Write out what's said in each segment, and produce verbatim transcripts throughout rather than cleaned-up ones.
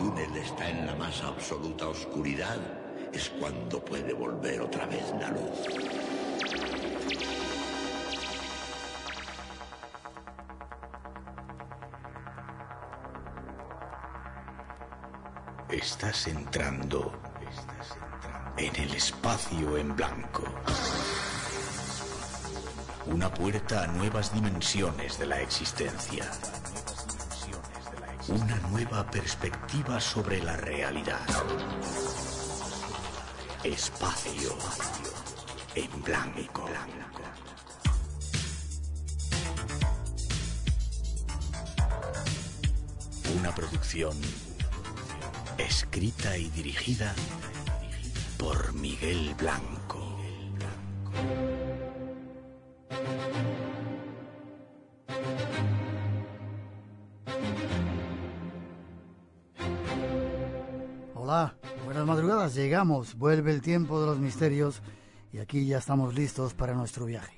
túnel está en la más absoluta oscuridad, es cuando puede volver otra vez la luz. Estás entrando en el espacio en blanco. Una puerta a nuevas dimensiones de la existencia. Una nueva perspectiva sobre la realidad. Espacio en blanco. Una producción escrita y dirigida por Miguel Blanco. Hola, buenas madrugadas, llegamos, vuelve el tiempo de los misterios y aquí ya estamos listos para nuestro viaje.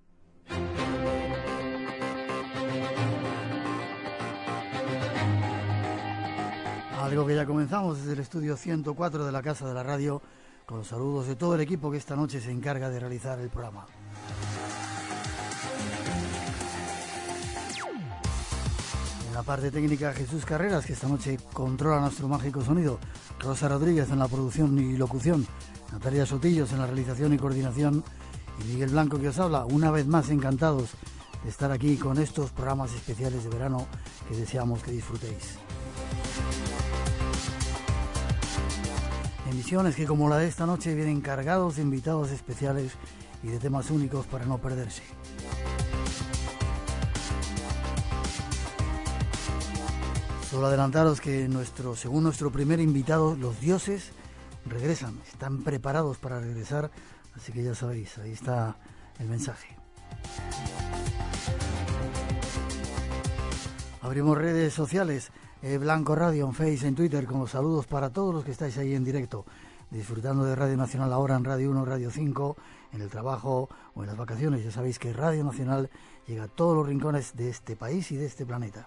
Algo que ya comenzamos desde el estudio ciento cuatro de la Casa de la Radio, con los saludos de todo el equipo que esta noche se encarga de realizar el programa. En la parte técnica, Jesús Carreras, que esta noche controla nuestro mágico sonido, Rosa Rodríguez en la producción y locución, Natalia Sotillos en la realización y coordinación, y Miguel Blanco que os habla, una vez más encantados de estar aquí con estos programas especiales de verano que deseamos que disfrutéis. Emisiones que, como la de esta noche, vienen cargados de invitados especiales y de temas únicos para no perderse. Solo adelantaros que nuestro, según nuestro primer invitado, los dioses regresan, están preparados para regresar, así que ya sabéis, ahí está el mensaje. Abrimos redes sociales, eh, Blanco Radio en Face, en Twitter, con los saludos para todos los que estáis ahí en directo, disfrutando de Radio Nacional ahora en Radio uno, Radio cinco, en el trabajo o en las vacaciones. Ya sabéis que Radio Nacional llega a todos los rincones de este país y de este planeta.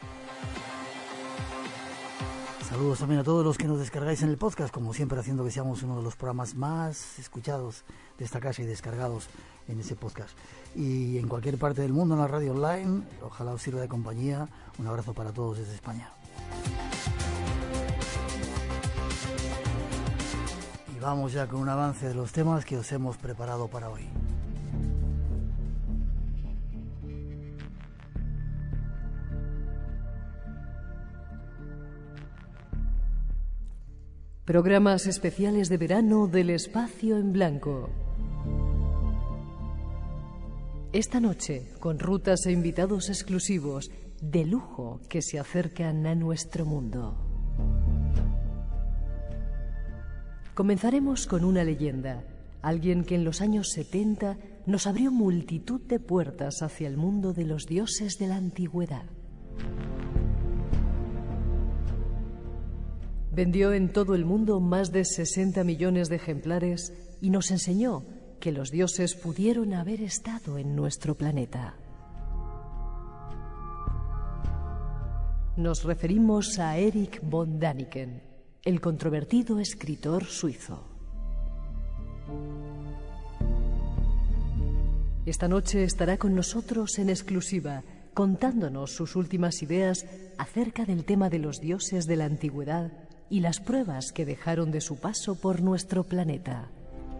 Saludos también a todos los que nos descargáis en el podcast, como siempre haciendo que seamos uno de los programas más escuchados de esta casa y descargados en ese podcast. Y en cualquier parte del mundo en la radio online, ojalá os sirva de compañía. Un abrazo para todos desde España. Y vamos ya con un avance de los temas que os hemos preparado para hoy. Programas especiales de verano del Espacio en Blanco. Esta noche, con rutas e invitados exclusivos de lujo que se acercan a nuestro mundo. Comenzaremos con una leyenda, alguien que en los años setenta nos abrió multitud de puertas hacia el mundo de los dioses de la antigüedad. Vendió en todo el mundo más de sesenta millones de ejemplares y nos enseñó que los dioses pudieron haber estado en nuestro planeta. Nos referimos a Erich von Däniken, el controvertido escritor suizo. Esta noche estará con nosotros en exclusiva, contándonos sus últimas ideas acerca del tema de los dioses de la antigüedad y las pruebas que dejaron de su paso por nuestro planeta.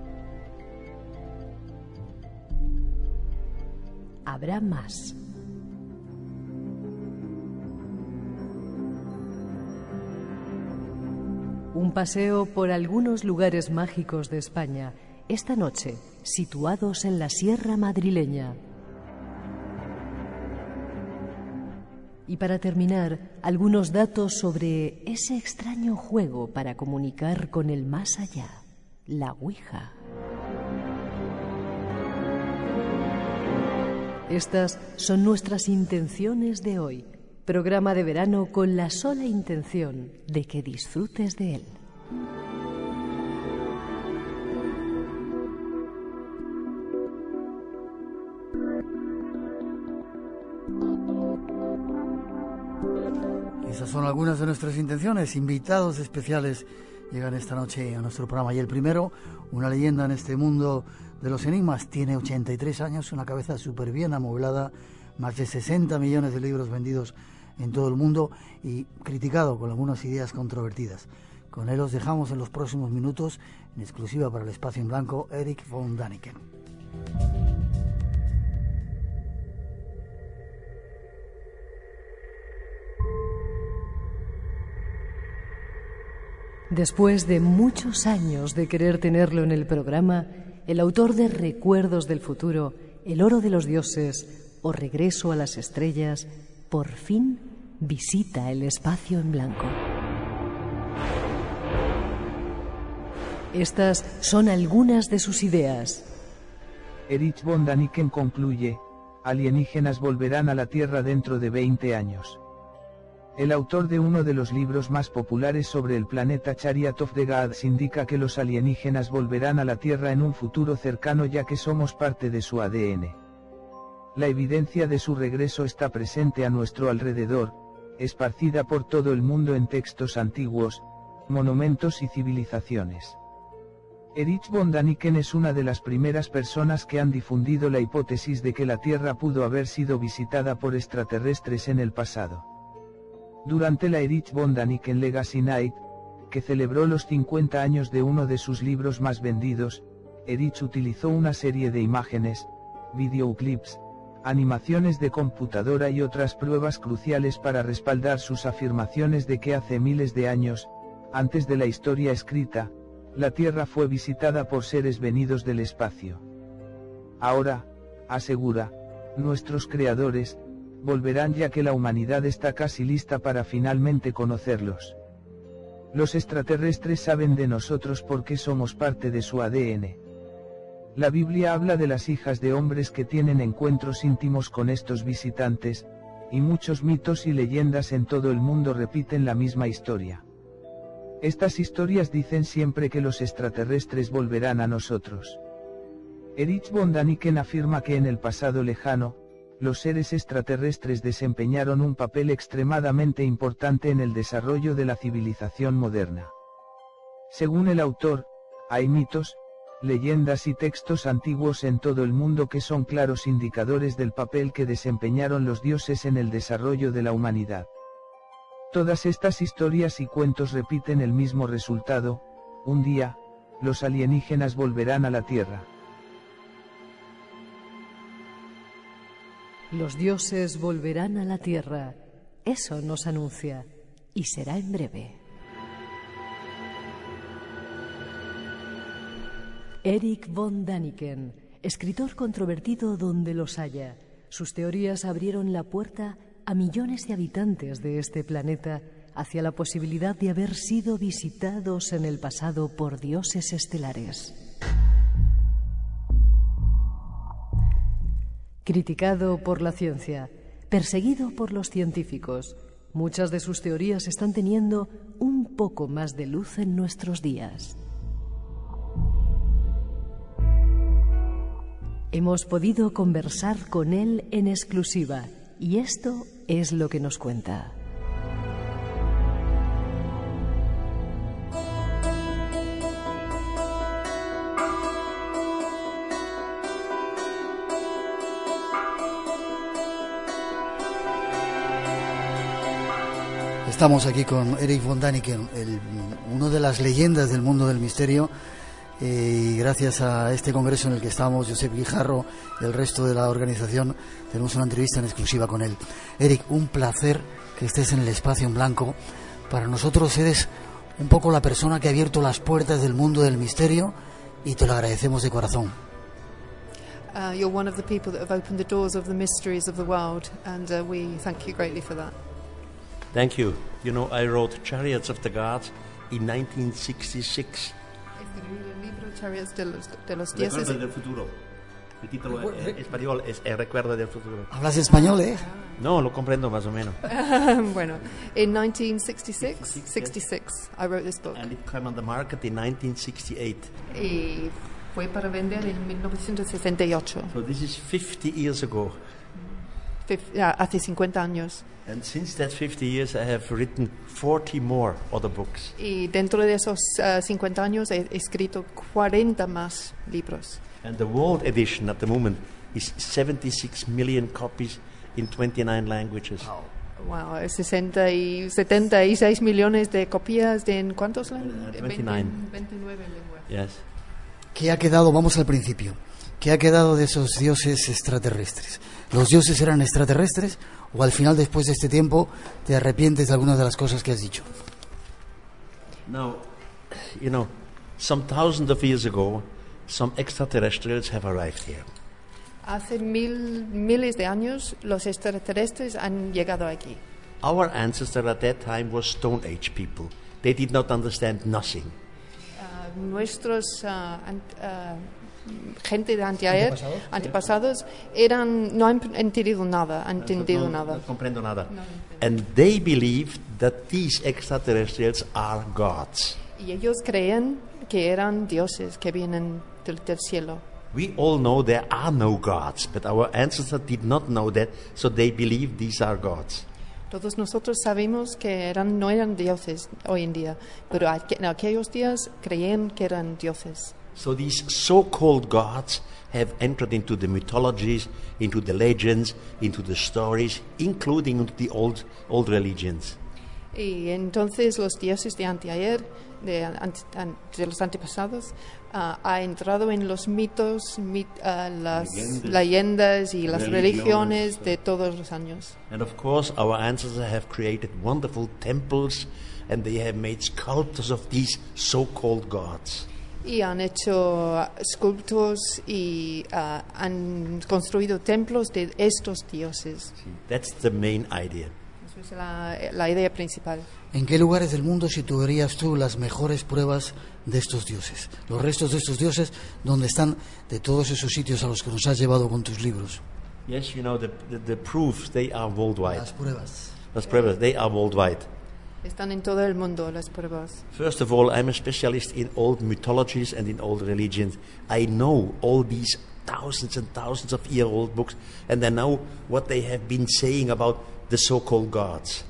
Habrá más. Un paseo por algunos lugares mágicos de España, esta noche situados en la Sierra Madrileña. Y para terminar, algunos datos sobre ese extraño juego para comunicar con el más allá, la Ouija. Estas son nuestras intenciones de hoy, programa de verano con la sola intención de que disfrutes de él. Esas son algunas de nuestras intenciones. Invitados especiales llegan esta noche a nuestro programa. Y el primero, una leyenda en este mundo de los enigmas, tiene ochenta y tres años, una cabeza súper bien amueblada, más de sesenta millones de libros vendidos en todo el mundo y criticado con algunas ideas controvertidas. Con él os dejamos en los próximos minutos, en exclusiva para el Espacio en Blanco, Erich von Däniken. Después de muchos años de querer tenerlo en el programa, el autor de Recuerdos del futuro, El oro de los dioses o Regreso a las estrellas, por fin visita el Espacio en Blanco. Estas son algunas de sus ideas. Erich von Däniken concluye: alienígenas volverán a la Tierra dentro de veinte años. El autor de uno de los libros más populares sobre el planeta, Chariot of the Gods, indica que los alienígenas volverán a la Tierra en un futuro cercano, ya que somos parte de su A D N. La evidencia de su regreso está presente a nuestro alrededor, esparcida por todo el mundo en textos antiguos, monumentos y civilizaciones. Erich von Däniken es una de las primeras personas que han difundido la hipótesis de que la Tierra pudo haber sido visitada por extraterrestres en el pasado. Durante la Erich von Däniken Legacy Night, que celebró los cincuenta años de uno de sus libros más vendidos, Erich utilizó una serie de imágenes, videoclips, animaciones de computadora y otras pruebas cruciales para respaldar sus afirmaciones de que hace miles de años, antes de la historia escrita, la Tierra fue visitada por seres venidos del espacio. Ahora, asegura, nuestros creadores volverán, ya que la humanidad está casi lista para finalmente conocerlos. Los extraterrestres saben de nosotros porque somos parte de su A D N. La Biblia habla de las hijas de hombres que tienen encuentros íntimos con estos visitantes, y muchos mitos y leyendas en todo el mundo repiten la misma historia. Estas historias dicen siempre que los extraterrestres volverán a nosotros. Erich von Däniken afirma que en el pasado lejano, los seres extraterrestres desempeñaron un papel extremadamente importante en el desarrollo de la civilización moderna. Según el autor, hay mitos, leyendas y textos antiguos en todo el mundo que son claros indicadores del papel que desempeñaron los dioses en el desarrollo de la humanidad. Todas estas historias y cuentos repiten el mismo resultado: un día, los alienígenas volverán a la Tierra. Los dioses volverán a la Tierra. Eso nos anuncia, y será en breve. Erich von Däniken, escritor controvertido donde los haya. Sus teorías abrieron la puerta a millones de habitantes de este planeta hacia la posibilidad de haber sido visitados en el pasado por dioses estelares. Criticado por la ciencia, perseguido por los científicos, muchas de sus teorías están teniendo un poco más de luz en nuestros días. Hemos podido conversar con él en exclusiva y esto es lo que nos cuenta. Estamos aquí con Erich von Däniken, el, uno de las leyendas del mundo del misterio, eh, y gracias a este congreso en el que estamos, Josep Guijarro y el resto de la organización, tenemos una entrevista en exclusiva con él. Erich, un placer que estés en el Espacio en Blanco. Para nosotros eres un poco la persona que ha abierto las puertas del mundo del misterio y te lo agradecemos de corazón. Uh, you're one of the people that have opened the doors of the mysteries of the world, and uh, we thank you greatly for that. Thank you. You know, I wrote Chariots of the Gods in nineteen sixty-six. Escribí el libro Chariots de los, de los dioses. Recuerdo del futuro. El título en español es El recuerdo del futuro. ¿Hablas español, eh? No, lo comprendo más o menos. Bueno, in nineteen sixty-six, sixty-six, I wrote this book. And it came on the market in nineteen sixty-eight. Y fue para vender en mil novecientos sesenta y ocho. So this is fifty years ago. fif- uh, hace cincuenta años. And since that fifty years, I have written forty more other books. Y dentro de esos uh, cincuenta años he escrito cuarenta más libros. And the world edition at the moment is seventy-six million copies in twenty-nine languages. Wow, sesenta y setenta y seis millones de copias de en cuántos lenguas? Uh, veintinueve. veintinueve lenguas. Yes. ¿Qué ha quedado? Vamos al principio. ¿Qué ha quedado de esos dioses extraterrestres? ¿Los dioses eran extraterrestres o al final, después de este tiempo, te arrepientes de algunas de las cosas que has dicho? Now, you know, some thousands of years ago, some extraterrestrials have arrived here. Hace mil, miles de años los extraterrestres han llegado aquí. Our ancestors at that time were Stone Age people. They did not understand nothing. Uh, nuestros uh, an- uh, gente de anteayer, ¿Antepasados? antepasados eran no han entendido nada, han entendido no, nada. No comprendo nada. And they believed that these extraterrestrials are gods. Y ellos creían que eran dioses que vienen del, del cielo. We all know there are no gods, but our ancestors did not know that, so they believed these are gods. Todos nosotros sabemos que eran, no eran dioses hoy en día, pero aqu- en aquellos días creían que eran dioses. So these so-called gods have entered into the mythologies, into the legends, into the stories, including into the old old religions. Y entonces los dioses de anteayer, de, ante- an- de los antepasados, ah, ha entrado en los mitos, mit- ah, las Leyendas. leyendas y las Religiones. religiones de todos los años. And of course, our ancestors have created wonderful temples, and they have made sculptures of these so-called gods. Y han hecho ah, escultos y ah, han construido templos de estos dioses. That's the main idea. Esa es la, la idea principal. ¿En qué lugares del mundo situarías tú las mejores pruebas de estos dioses? Los restos de estos dioses, ¿dónde están de todos esos sitios a los que nos has llevado con tus libros? Yes, you know, the, the, the proofs, they are worldwide. Las pruebas. Las pruebas, they are worldwide. Están en todo el mundo las pruebas. First of all, I'm a specialist in old mythologies and in old religions. I know all these thousands and thousands of year old books, and I know what they have been saying about the so-called gods.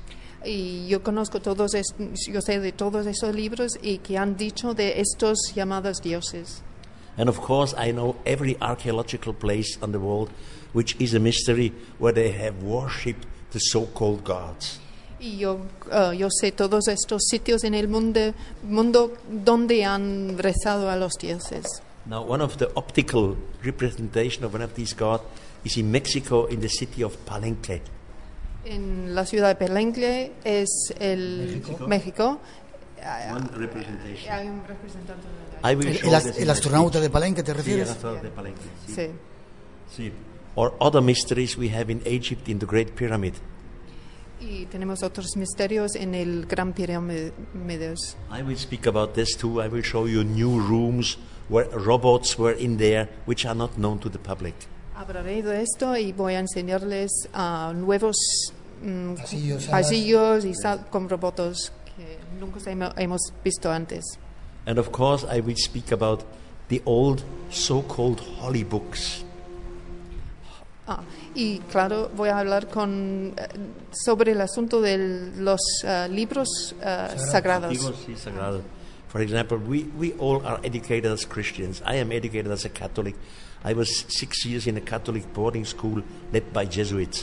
Y yo conozco todos, es- yo sé de todos esos libros y que han dicho de estos llamados dioses. And of course, I know every archaeological place on the world which is a mystery where they have worshipped the so-called gods. Y yo, uh, yo sé todos estos sitios en el mundo, mundo donde han rezado a los dioses. Now, one of the optical representation of one of these gods is in Mexico, in the city of Palenque. En la ciudad de Palenque es el México. One representation. Hay un representante de I will ¿El, show el as- this in el my astronauta de Palenque te speech. Sí, refieres? el astronauta de Palenque, sí. sí. Sí. Or other mysteries we have in Egypt in the Great Pyramid. Y tenemos otros misterios en el Gran Pirámides. I will speak about this too. I will show you new rooms where robots were in there which are not known to the public. Hablaré de esto y voy a enseñarles a nuevos mm, Pasillos, salas. pasillos y sal- con robots que nunca hemo- hemos visto antes. And of course, I will speak about the old so-called holy books. Ah, y claro, voy a hablar con, eh, sobre el asunto de los eh, libros eh, sagrados. Antiguos y sagrados. For example, we, we all are educated as Christians. I am educated as a Catholic. I was six years in a Catholic boarding school led by Jesuits.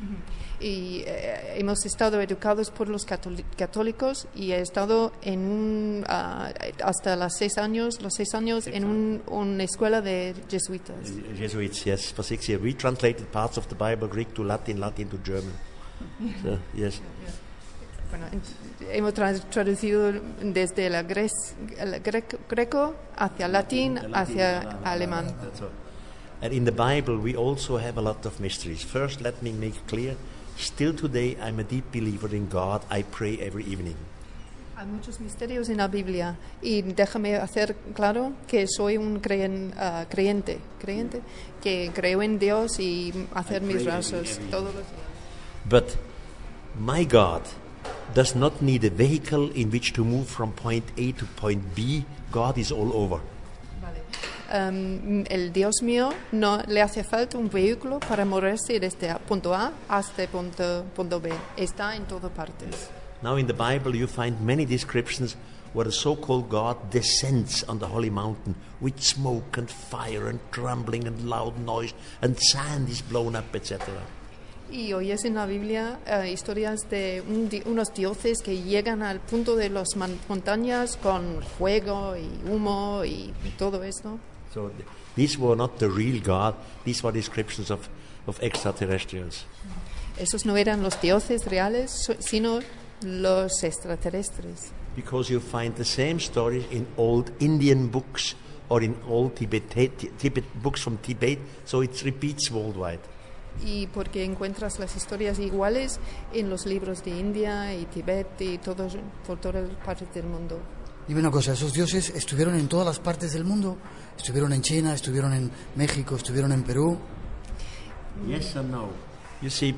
Y eh, hemos estado educados por los catoli- católicos y he estado en un, ah, hasta los seis años, los seis años en un, una escuela de jesuitas. Jesuits, yes, for six years. We translated parts of the Bible, Greek to Latin, Latin to German. So, yes. Bueno, ent- hemos tra- traducido desde la gres- el greco, greco hacia latín, hacia alemán. That's all. And in the Bible, we also have a lot of mysteries. First, let me make clear, still today, I'm a deep believer in God. I pray every evening. Hay muchos misterios en la Biblia y déjame hacer claro que soy un creen- ah, creyente, creyente, que creo en Dios y hacer mis rezos todos los días. But my God does not need a vehicle in which to move from point A to point B. God is all over. Vale. um, el Dios mío no le hace falta un vehículo para moverse desde punto A hasta punto, punto B. Está en todas partes. Now in the Bible you find many descriptions where the so-called God descends on the holy mountain with smoke and fire and trembling and loud noise and sand is blown up, et cetera. Y oyes en la Biblia uh, historias de un di- unos dioses que llegan al punto de las man- montañas con fuego y humo y todo esto. So th- these were not the real God, these were descriptions of, of extraterrestrials. Esos no eran los dioses reales, so- sino los extraterrestres. Because you find the same stories in old Indian books or in old Tibet, Tibet books from Tibet, so it repeats worldwide. Y porque encuentras las historias iguales en los libros de India y Tibet y todos, por todas partes del mundo. Dime una cosa, ¿esos dioses estuvieron en todas las partes del mundo? ¿Estuvieron en China, estuvieron en México, estuvieron en Perú? Yes and no. You see,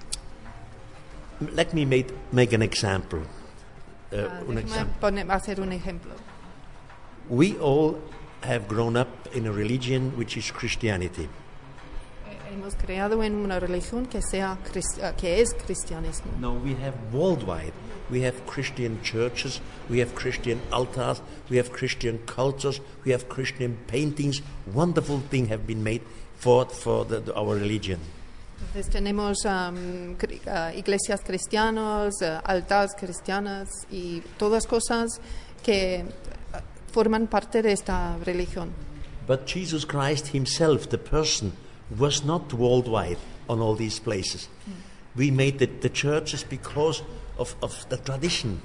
let me make, make an example. Uh, Ah, un déjame example. poner- hacer un ejemplo. We all have grown up in a religion which is Christianity. Eh, Hemos creado en una religión que sea cris- ah, que es cristianismo. No, we have worldwide. We have Christian churches, we have Christian altars, we have Christian cultures, we have Christian paintings. Wonderful things have been made for, for the, the- our religion. Entonces tenemos am, cri- ah, iglesias cristianas, ah, altares cristianas y todas cosas que ah, forman parte de esta religión. But Jesus Christ himself, the person, was not worldwide on all these places. We made the, the churches because of, of the tradition.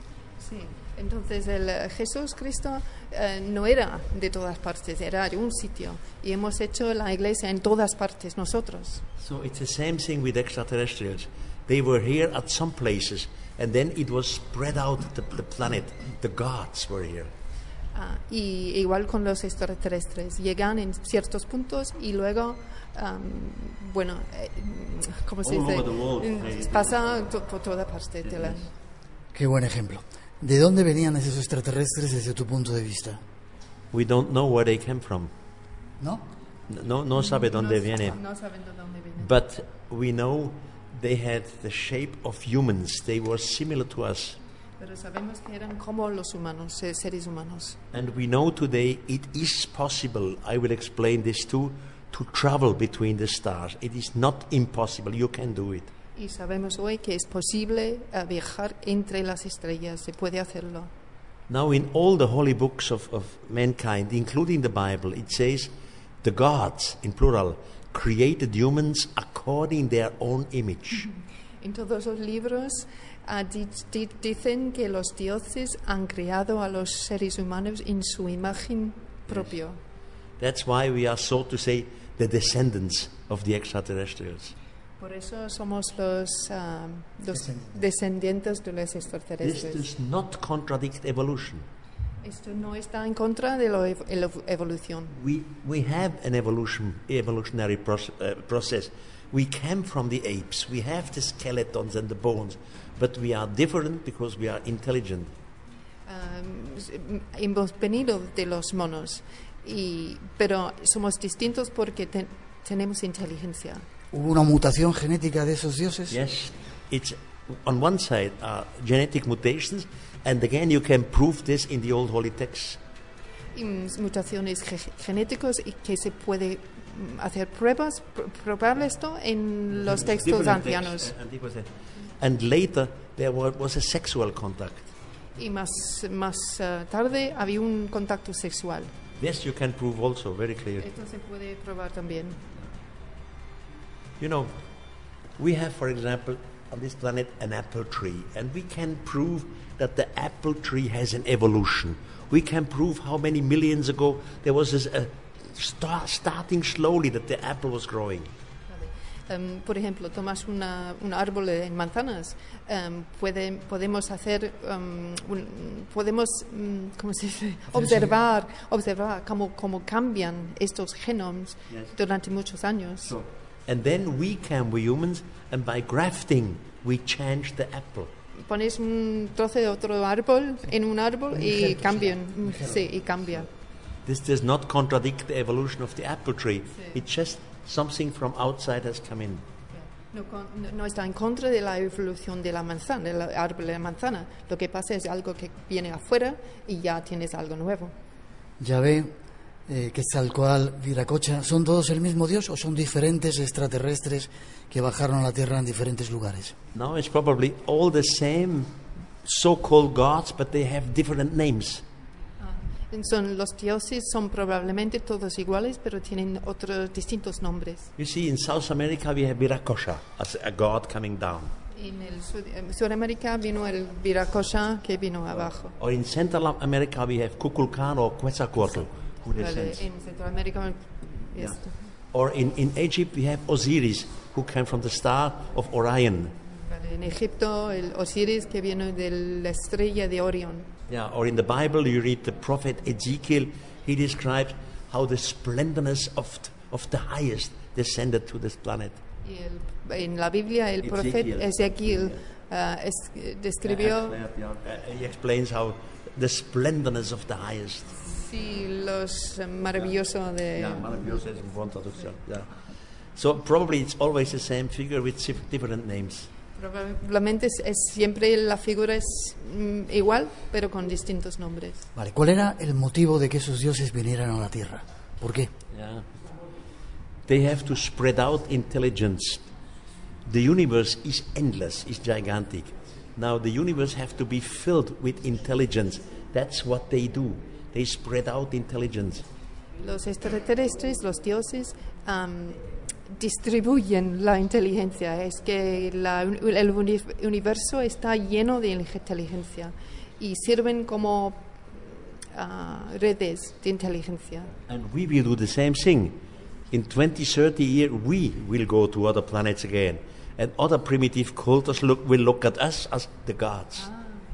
Sí. Entonces el eh, Jesús Cristo eh, no era de todas partes, era de un sitio y hemos hecho la iglesia en todas partes nosotros. So it's the same thing with extraterrestrials. They were here at some places, and then it was spread out the, the planet. The gods were here. Ah, y igual con los extraterrestres, llegan en ciertos puntos y luego, am, bueno, eh, ¿cómo se All dice? over the world. Eh, Pasa to- por toda parte de la... Qué buen ejemplo. ¿De dónde venían esos extraterrestres desde tu punto de vista? We don't know where they came from. ¿No? No, no sabe dónde viene. No saben de dónde vienen. But we know they had the shape of humans. They were similar to us. Pero sabemos que eran como los humanos, eh, seres humanos. And we know today it is possible, I will explain this too, to travel between the stars. It is not impossible. You can do it. Y sabemos hoy que es posible eh, viajar entre las estrellas, se puede hacerlo. Now, in all the holy books of, of mankind, including the Bible, it says the gods, in plural, created humans according their own image. En todos los libros ah, di- di- dicen que los dioses han creado a los seres humanos en su imagen propia. That's why we are, so to say, the descendants of the extraterrestrials. Por eso somos los, ah, los descendientes de los This extraterrestres. does not contradict evolution. Esto no está en contra de la ev- ev- evolución. We, we have an evolution, evolutionary proce- uh, process. We came from the apes. We have the skeletons and the bones, but we are different because we are intelligent. Ah, hemos venido de los monos, y, pero somos distintos porque te- tenemos inteligencia. ¿Hubo una mutación genética de esos dioses? Yes, it's on one side are genetic mutations, and again you can prove this in the old holy texts. Y, mm, mutaciones ge- genéticas y que se puede mm, hacer pruebas, pr- probar esto en los textos Different ancianos. texts, and, it was a- and later there wa- was a sexual contact. Y más, más eh, tarde había un contacto sexual. Yes, you can prove also very clear. Esto se puede probar también. You know, we have, for example, on this planet an apple tree, and we can prove that the apple tree has an evolution. We can prove how many millions ago there was this, uh, star, starting slowly that the apple was growing. Um, por ejemplo, tomas una, un árbol de manzanas, um, puede, podemos hacer, um, un, podemos, um, ¿cómo se dice? Observar, observar cómo, cómo cambian estos genomes Yes. durante muchos años. So, and then we can, we humans, and by grafting, we change the apple. Pones un trozo de otro árbol en un árbol y cambian, sí, y cambia. This does not contradict the evolution of the apple tree. It's just something from outside has come in. No, con- no- no está en contra de la evolución de la manzana, del árbol de la manzana. Lo que pasa es algo que viene afuera y ya tienes algo nuevo. Yahvé, eh, Quetzalcóatl, Viracocha, ¿son todos el mismo Dios o son diferentes extraterrestres que bajaron a la Tierra en diferentes lugares? Now it's probably all the same so-called gods, but they have different names. Son, los dioses son probablemente todos iguales, pero tienen otros distintos nombres. You see, in South America we have Viracocha as a god coming down. En el Sud- en Sudamérica vino el Viracocha que vino abajo. Or in Central America we have Kukulkan or Quetzalcoatl, who Vale, descends. en Centroamérica Yeah. esto. Or in, in Egypt we have Osiris, who came from the star of Orion. Vale, en Egipto el Osiris que viene de la estrella de Orión. Yeah, or in the Bible, you read the prophet Ezekiel. He describes how the splendorness of, th- of the highest descended to this planet. Y el- en la Biblia el profeta Ezequiel. Ezequiel ah, es- describió Uh, he explains how the splendorness of the highest. sí, los maravillosos de Yeah, maravilloso es un buen traducción. Yeah. So probably it's always the same figure with sif- different names. probablemente es, es siempre la figura es mm, igual pero con distintos nombres. Vale, ¿cuál era el motivo de que esos dioses vinieran a la Tierra? ¿Por qué? Yeah. They have to spread out intelligence. The universe is endless, is gigantic. Now the universe have to be filled with intelligence. That's what they do. They spread out intelligence. Los extraterrestres, los dioses, am, distribuyen la inteligencia. Es que la- el uni- universo está lleno de inteligencia y sirven como ah, redes de inteligencia. And we will do the same thing. In twenty, thirty years, we will go to other planets again. And other primitive cultures look, will look at us as the gods.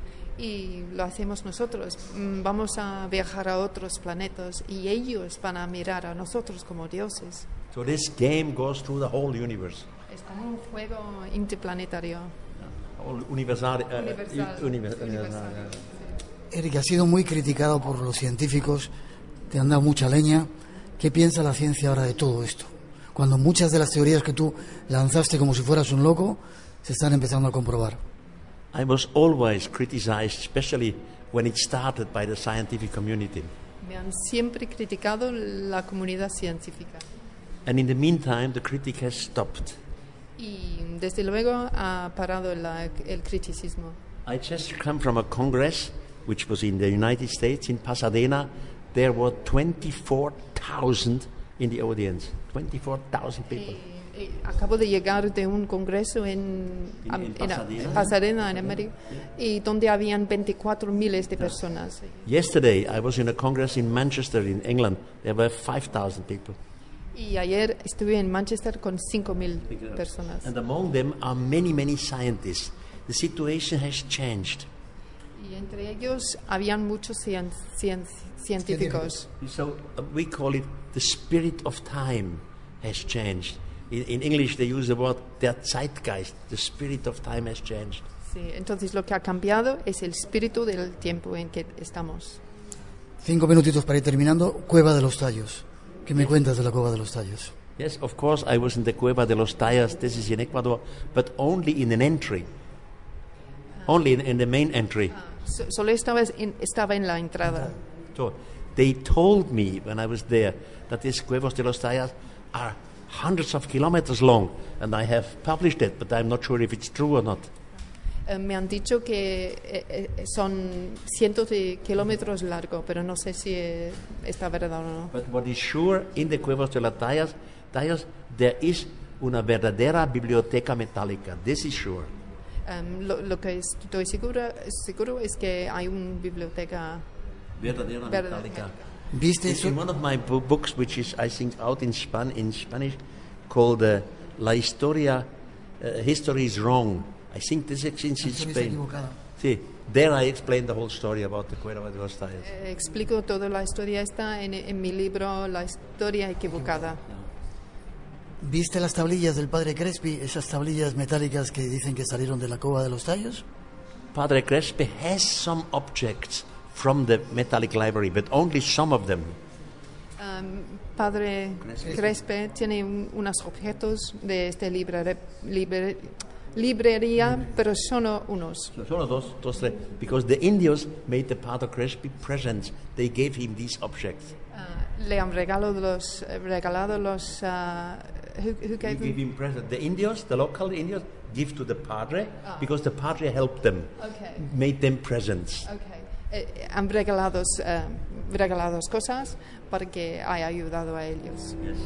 Y lo hacemos nosotros. Mm, Vamos a viajar a otros planetas y ellos van a mirar a nosotros como dioses. So this game goes through the whole universe. Es como un juego interplanetario. All universal, uh, Universal. u- univer- Universal. universal, yeah. Eric, ha sido muy criticado por los científicos, te han dado mucha leña. ¿Qué piensa la ciencia ahora de todo esto? Cuando muchas de las teorías que tú lanzaste como si fueras un loco se están empezando a comprobar. I was always criticized, especially when it started by the scientific community. Me han siempre criticado la comunidad científica. And in the meantime, the critic has stopped. Y desde luego ha parado la- el criticismo. I just come from a congress, which was in the United States, in Pasadena. There were twenty-four thousand in the audience. twenty-four thousand people. Y- y acabo de llegar de un congreso en, En- en en- Pasadena. Pasadena, en América, y donde habían veinticuatro miles de personas. Yesterday, I was in a congress in Manchester, in England. There were five thousand people. Y ayer estuve en Manchester con cinco mil personas. And among them are many, many scientists. The situation has changed. Y entre ellos habían muchos cien- cien- científicos. So uh, we call it the spirit of time has changed. In, in English, they use the word der Zeitgeist. The spirit of time has changed. Sí, entonces lo que ha cambiado es el espíritu del tiempo en que estamos. Cinco minutitos para ir terminando. Cueva de los Tallos. ¿Qué me cuentas de la Cueva de los Tallos? Yes, of course, I was in the Cueva de los Tallas. This is in Ecuador, but only in an entry. Only in, in the main entry. So- Solo estaba en, estaba en la entrada. So they told me when I was there that these Cuevas de los Tallas are hundreds of kilometers long, and I have published it, but I'm not sure if it's true or not. Eh, me han dicho que eh, eh, son cientos de kilómetros largos, pero no sé si eh, está verdad o no. But what is sure, in the Cuevas de los Tallas, Tallas there is una verdadera biblioteca metálica. This is sure. Em, lo, lo que estoy segura, seguro es que hay una biblioteca Verdadera verdad- metálica. ¿Viste It's eso? in one of my bu- books, which is, I think, out in, Span- in Spanish, called uh, La Historia, uh, History is Wrong. I think this is in Historia está Spain. equivocada. See, there I explain the whole story about the Cueva de los Tallas. Eh, explico toda la historia esta en, en mi libro La historia equivocada. ¿Viste las tablillas del padre Crespi? Esas tablillas metálicas que dicen que salieron de la Cueva de los Tallos. Padre Crespi has some objects from the metallic library, but only some of them. um, Padre Crespe tiene un, unos objetos de esta libre, libre, librería, pero solo unos. So, solo dos, dos, tres. Because the Indians made the Padre Crespi presents. They gave him these objects. Uh, le han regalado los, regalado los. Uh, who, who gave They gave them? him presents. The Indians, the local Indians, give to the Padre Ah. because the Padre helped them, Okay. made them presents. Okay. Eh, han regalado, uh, regalado cosas para que haya ayudado a ellos. Yes.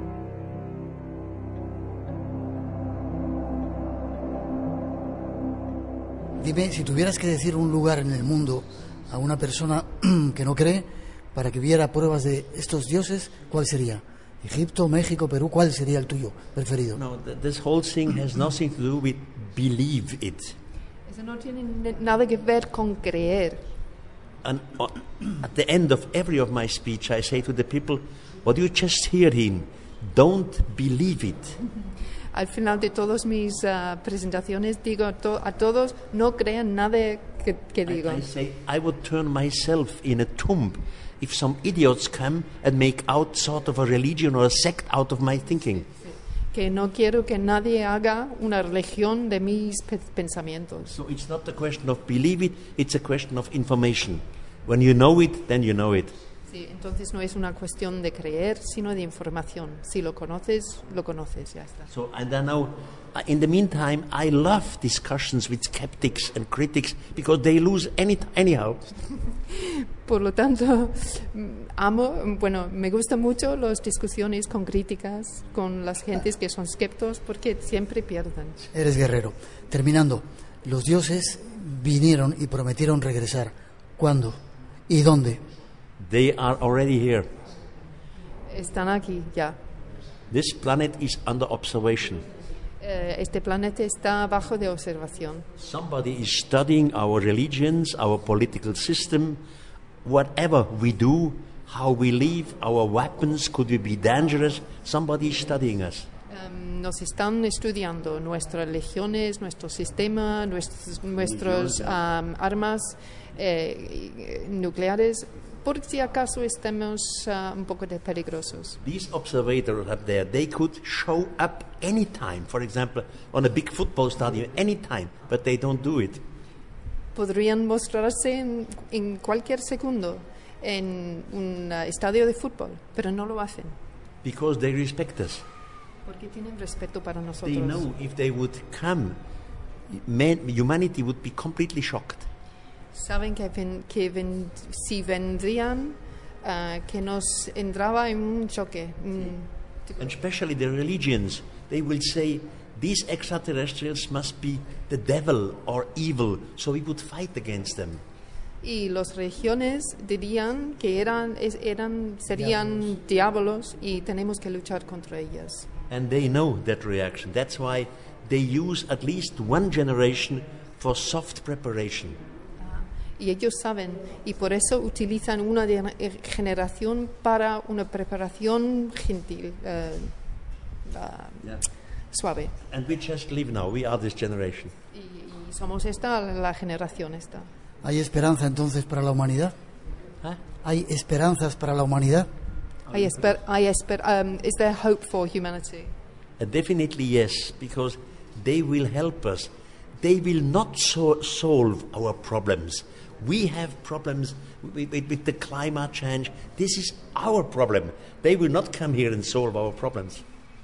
Dime, si tuvieras que decir un lugar en el mundo a una persona que no cree para que viera pruebas de estos dioses, ¿cuál sería? Egipto, México, Perú, ¿cuál sería el tuyo preferido? No, th- this whole thing has nothing to do with believe it. Eso no tiene ne- nada que ver con creer. And uh, at the end of every of my speech, I say to the people, what you just hear him, don't believe it. Al final de todas mis uh, presentaciones digo a, to- a todos, no crean nada que, que digo. I, I say, I would turn myself in a tomb if some idiots come and make out sort of a religion or a sect out of my thinking. Que no quiero que nadie haga una religión de mis pe- pensamientos. So it's not a question of believe it, it's a question of information. When you know it, then you know it. Sí, entonces no es una cuestión de creer, sino de información. Si lo conoces, lo conoces, ya está. So, and then now, uh, in the meantime, I love discussions with skeptics and critics because they lose any anyhow. Por lo tanto, mm, amo, bueno, me gustan mucho las discusiones con críticas, con las gentes que son escépticos, porque siempre pierden. Eres guerrero. Terminando, los dioses vinieron y prometieron regresar. ¿Cuándo? ¿Y dónde? They are already here. Están aquí ya. This planet is under observation. Eh, este planeta está bajo de observación. Somebody is studying our religions, our political system, whatever we do, how we live, our weapons, could we be dangerous? Somebody is studying us. Em, nos están estudiando nuestras religiones, nuestro sistema, nuestros, nuestros am, armas eh, nucleares, por si acaso estemos ah, un poco de peligrosos. These observators up there, they could show up anytime, for example, on a big football stadium, anytime, but they don't do it. Podrían mostrarse en, en cualquier segundo en un ah, estadio de fútbol, pero no lo hacen, Because they respect us. porque tienen respeto para nosotros. They know if they would come, man, humanity would be completely shocked. Saben que, ven- que ven- si vendrían, ah, que nos entraba en un choque. mm, And especially the religions, they will say, these extraterrestrials must be the devil or evil, so we would fight against them. Y las religiones dirían que eran, es- eran serían diablos y tenemos que luchar contra ellas. And they know that reaction. That's why they use at least one generation for soft preparation. Y ellos saben, y por eso utilizan una de- eh, generación para una preparación gentil, eh, ah, suave. And we just live now. We are this generation. Y, y somos esta, la generación esta. ¿Hay esperanza entonces para la humanidad? Huh? ¿Hay esperanzas para la humanidad? I esper, I esper, um, is there hope for humanity? Uh, definitely yes, because they will help us. They will not so- solve our problems. We have problems with, with, with the climate change. This is our problem. They will not come here and solve our problems.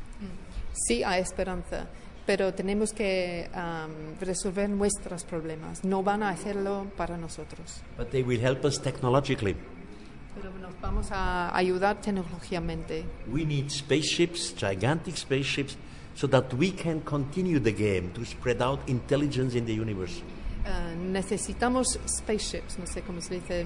Sí hay esperanza, pero tenemos que um, resolver nuestros problemas. No van a hacerlo para nosotros, But they will help us technologically. pero nos vamos a ayudar tecnológicamente. We need spaceships, gigantic spaceships, so that we can continue the game to spread out intelligence in the universe. Uh, necesitamos spaceships, no sé cómo se dice,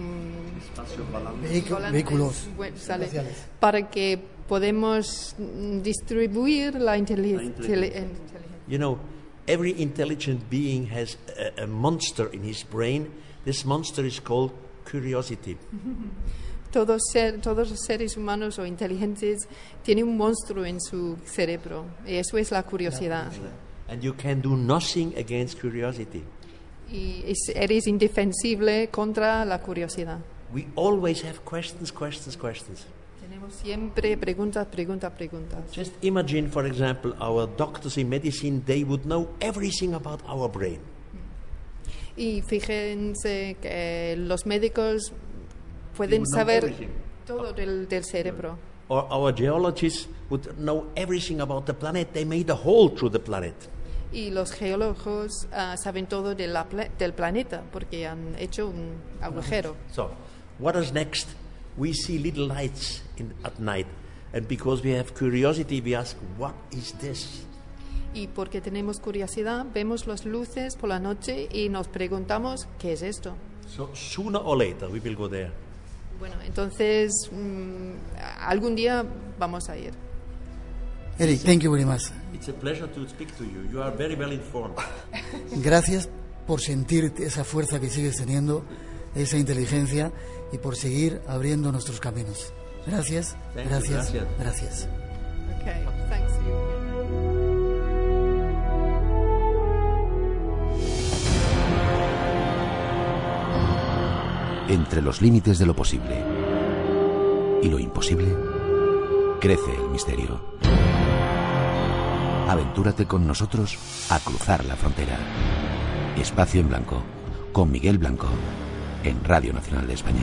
mm, Vehicu- volantes, vehículos bueno, sale, espaciales. para que podemos mm, distribuir la inteli- La inteligencia. tele- inteligencia. You know, every intelligent being has a, a monster in his brain. This monster is called curiosity. Todos, ser- todos los seres humanos o inteligentes tienen un monstruo en su cerebro, y eso es la curiosidad. And you can do nothing against curiosity. Y es- eres indefensible contra la curiosidad. We always have questions, questions, questions. Tenemos siempre preguntas, preguntas, preguntas. Just imagine, for example, our doctors in medicine, they would know everything about our brain. Y fíjense que los médicos pueden saber todo del, del cerebro. Or our geologists would know everything about the planet. They made a hole through the planet. Y los geólogos uh, saben todo de la pla- del planeta porque han hecho un agujero. So, what is next? We see little lights in, at night. And because we have curiosity, we ask, what is this? Y porque tenemos curiosidad, vemos las luces por la noche y nos preguntamos, ¿qué es esto? So, sooner or later, we will go there. Bueno, entonces, mmm, algún día vamos a ir. Eric, thank you very much. It's a pleasure to speak to you. You are very well informed. Gracias por sentir esa fuerza que sigues teniendo, esa inteligencia y por seguir abriendo nuestros caminos. Gracias, Thank you, gracias, gracias. gracias. Okay, thanks you. Entre los límites de lo posible y lo imposible, crece el misterio. Aventúrate con nosotros a cruzar la frontera. Espacio en Blanco, con Miguel Blanco, en Radio Nacional de España.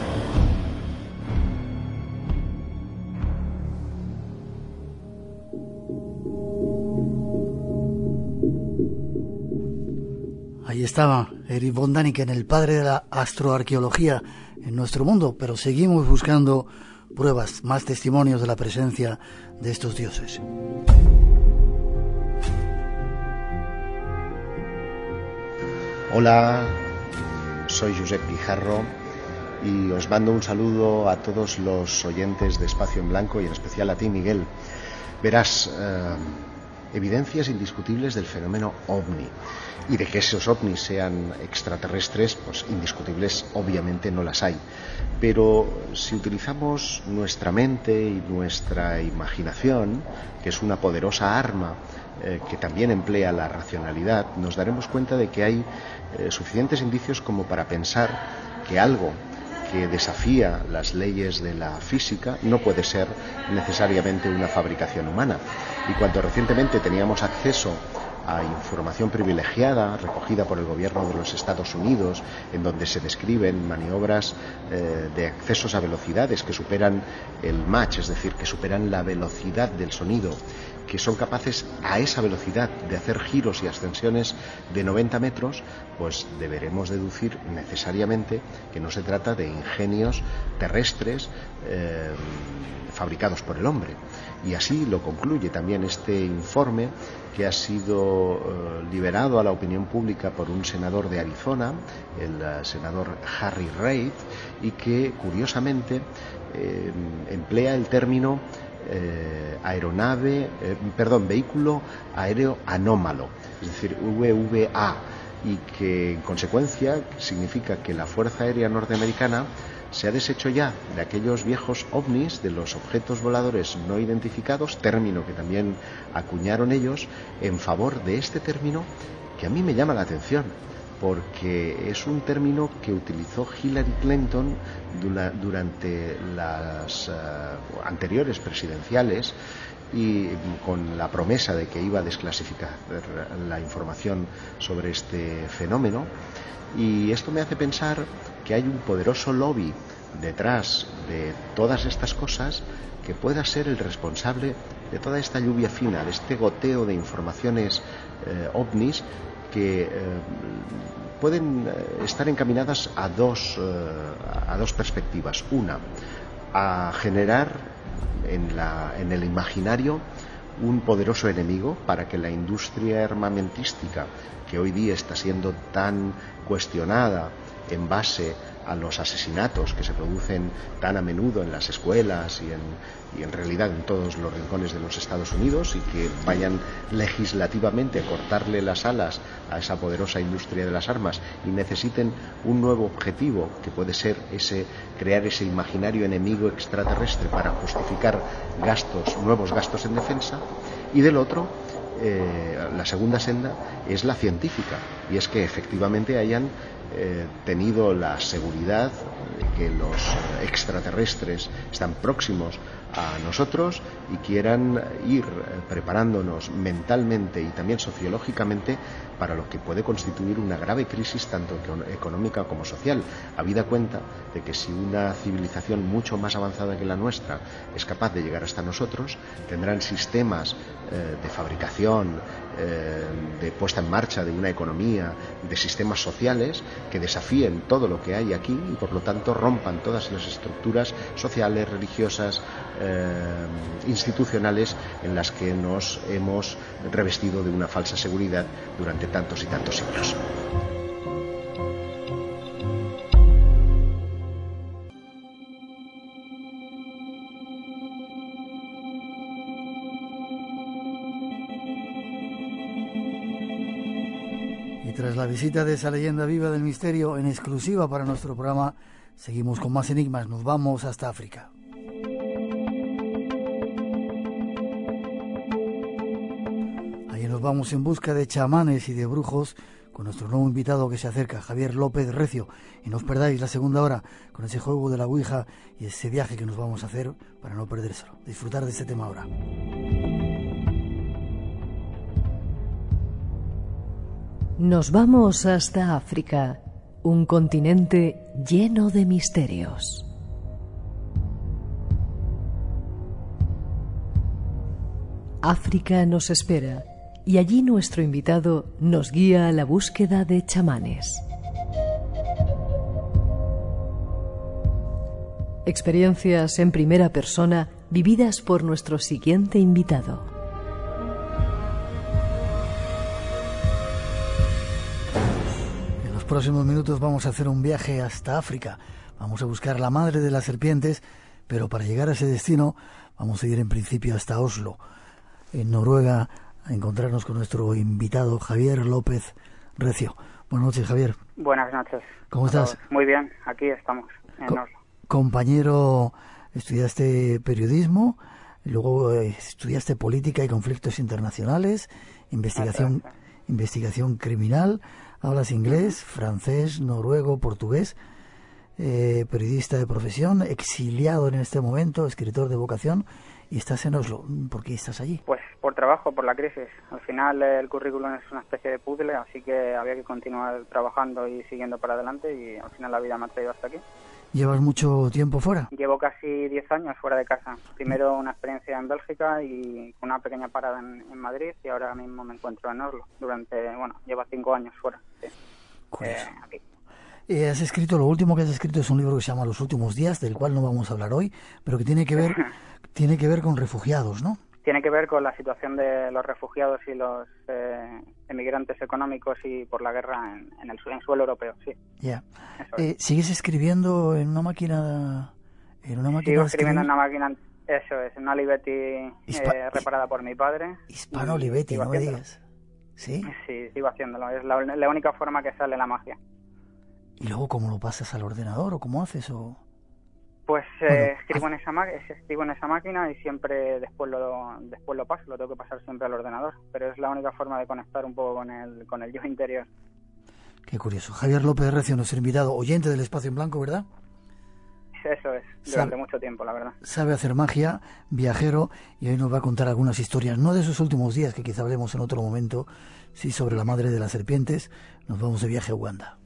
Ahí estaba Erich von Däniken, el padre de la astroarqueología en nuestro mundo, pero seguimos buscando pruebas, más testimonios de la presencia de estos dioses. Hola, soy Josep Guijarro y os mando un saludo a todos los oyentes de Espacio en Blanco y en especial a ti, Miguel. Verás, eh, evidencias indiscutibles del fenómeno ovni. Y de que esos ovnis sean extraterrestres, pues indiscutibles obviamente no las hay. Pero si utilizamos nuestra mente y nuestra imaginación, que es una poderosa arma eh, que también emplea la racionalidad, nos daremos cuenta de que hay eh, suficientes indicios como para pensar que algo que desafía las leyes de la física no puede ser necesariamente una fabricación humana. Y cuando recientemente teníamos acceso a información privilegiada recogida por el gobierno de los Estados Unidos, en donde se describen maniobras eh, de accesos a velocidades que superan el Mach, es decir, que superan la velocidad del sonido, que son capaces a esa velocidad de hacer giros y ascensiones de noventa metros, pues deberemos deducir necesariamente que no se trata de ingenios terrestres eh, fabricados por el hombre. Y así lo concluye también este informe, que ha sido eh, liberado a la opinión pública por un senador de Arizona, el uh, senador Harry Reid, y que curiosamente eh, emplea el término eh, aeronave, eh, perdón, vehículo aéreo anómalo, es decir, V V A, y que en consecuencia significa que la Fuerza Aérea Norteamericana se ha deshecho ya de aquellos viejos ovnis, de los objetos voladores no identificados, término que también acuñaron ellos, en favor de este término que a mí me llama la atención, porque es un término que utilizó Hillary Clinton durante las uh, anteriores presidenciales, y con la promesa de que iba a desclasificar la información sobre este fenómeno. Y esto me hace pensar que hay un poderoso lobby detrás de todas estas cosas que pueda ser el responsable de toda esta lluvia fina, de este goteo de informaciones eh, ovnis que eh, pueden estar encaminadas a dos, eh, a dos perspectivas. Una, a generar en, la, en el imaginario un poderoso enemigo para que la industria armamentística, que hoy día está siendo tan cuestionada en base a los asesinatos que se producen tan a menudo en las escuelas y en, y en realidad en todos los rincones de los Estados Unidos, y que vayan legislativamente a cortarle las alas a esa poderosa industria de las armas y necesiten un nuevo objetivo, que puede ser ese crear ese imaginario enemigo extraterrestre para justificar gastos, nuevos gastos en defensa. Y del otro, Eh, la segunda senda es la científica, y es que efectivamente hayan eh, tenido la seguridad de que los extraterrestres están próximos a nosotros y quieran ir preparándonos mentalmente y también sociológicamente para lo que puede constituir una grave crisis tanto económica como social, habida cuenta de que si una civilización mucho más avanzada que la nuestra es capaz de llegar hasta nosotros, tendrán sistemas eh, de fabricación, eh, de puesta en marcha de una economía, de sistemas sociales que desafíen todo lo que hay aquí y por lo tanto rompan todas las estructuras sociales, religiosas, eh, institucionales en las que nos hemos revestido de una falsa seguridad durante tantos y tantos siglos. Y tras la visita de esa leyenda viva del misterio en exclusiva para nuestro programa, seguimos con más enigmas. Nos vamos hasta África. Allí nos vamos en busca de chamanes y de brujos con nuestro nuevo invitado que se acerca, Javier López Recio. Y no os perdáis la segunda hora con ese juego de la Ouija y ese viaje que nos vamos a hacer para no perdérselo. Disfrutar de este tema ahora. Nos vamos hasta África, un continente lleno de misterios. África nos espera y allí nuestro invitado nos guía a la búsqueda de chamanes. Experiencias en primera persona vividas por nuestro siguiente invitado. En los próximos minutos vamos a hacer un viaje hasta África. Vamos a buscar la madre de las serpientes, pero para llegar a ese destino vamos a ir en principio hasta Oslo, en Noruega, a encontrarnos con nuestro invitado Javier López Recio. Buenas noches, Javier. Buenas noches. ¿Cómo estás? Muy bien, aquí estamos, en Co- Oslo. Compañero, estudiaste periodismo, luego eh, estudiaste política y conflictos internacionales, investigación, Eso es, sí. investigación criminal, hablas inglés, francés, noruego, portugués, eh, periodista de profesión, exiliado en este momento, escritor de vocación, y estás en Oslo. ¿Por qué estás allí? Pues por trabajo, por la crisis. Al final eh, el currículum es una especie de puzzle, así que había que continuar trabajando y siguiendo para adelante y al final la vida me ha traído hasta aquí. ¿Llevas mucho tiempo fuera? Llevo casi diez años fuera de casa. Primero una experiencia en Bélgica y una pequeña parada en, en Madrid y ahora mismo me encuentro en Oslo. Durante, bueno, llevo cinco años fuera. Sí. Curioso. Eh, aquí. Eh, has escrito, lo último que has escrito es un libro que se llama Los últimos días, del cual no vamos a hablar hoy, pero que tiene que ver, tiene que ver con refugiados, ¿no? Tiene que ver con la situación de los refugiados y los eh, emigrantes económicos y por la guerra en, en el en suelo europeo, sí. Ya. Eso es. Eh, ¿Sigues escribiendo en una máquina, en una máquina Sigo de escribiendo en escribir? una máquina, eso es, en una Olivetti Hispa- eh, reparada por mi padre. Hispano y Olivetti, sigo no me haciéndolo. digas. ¿Sí? Sí, sigo haciéndolo. Es la, la única forma que sale la magia. ¿Y luego cómo lo pasas al ordenador o cómo haces? O... Pues eh, Bueno, escribo en esa ma- escribo en esa máquina y siempre después lo después lo paso, lo tengo que pasar siempre al ordenador, pero es la única forma de conectar un poco con el con el yo interior. Qué curioso. Javier López Recio, nuestro invitado, oyente del Espacio en Blanco, ¿verdad? Eso es, durante mucho tiempo, la verdad. Sabe hacer magia, viajero, y hoy nos va a contar algunas historias, no de sus últimos días, que quizá hablemos en otro momento, sí sobre la madre de las serpientes. Nos vamos de viaje a Uganda.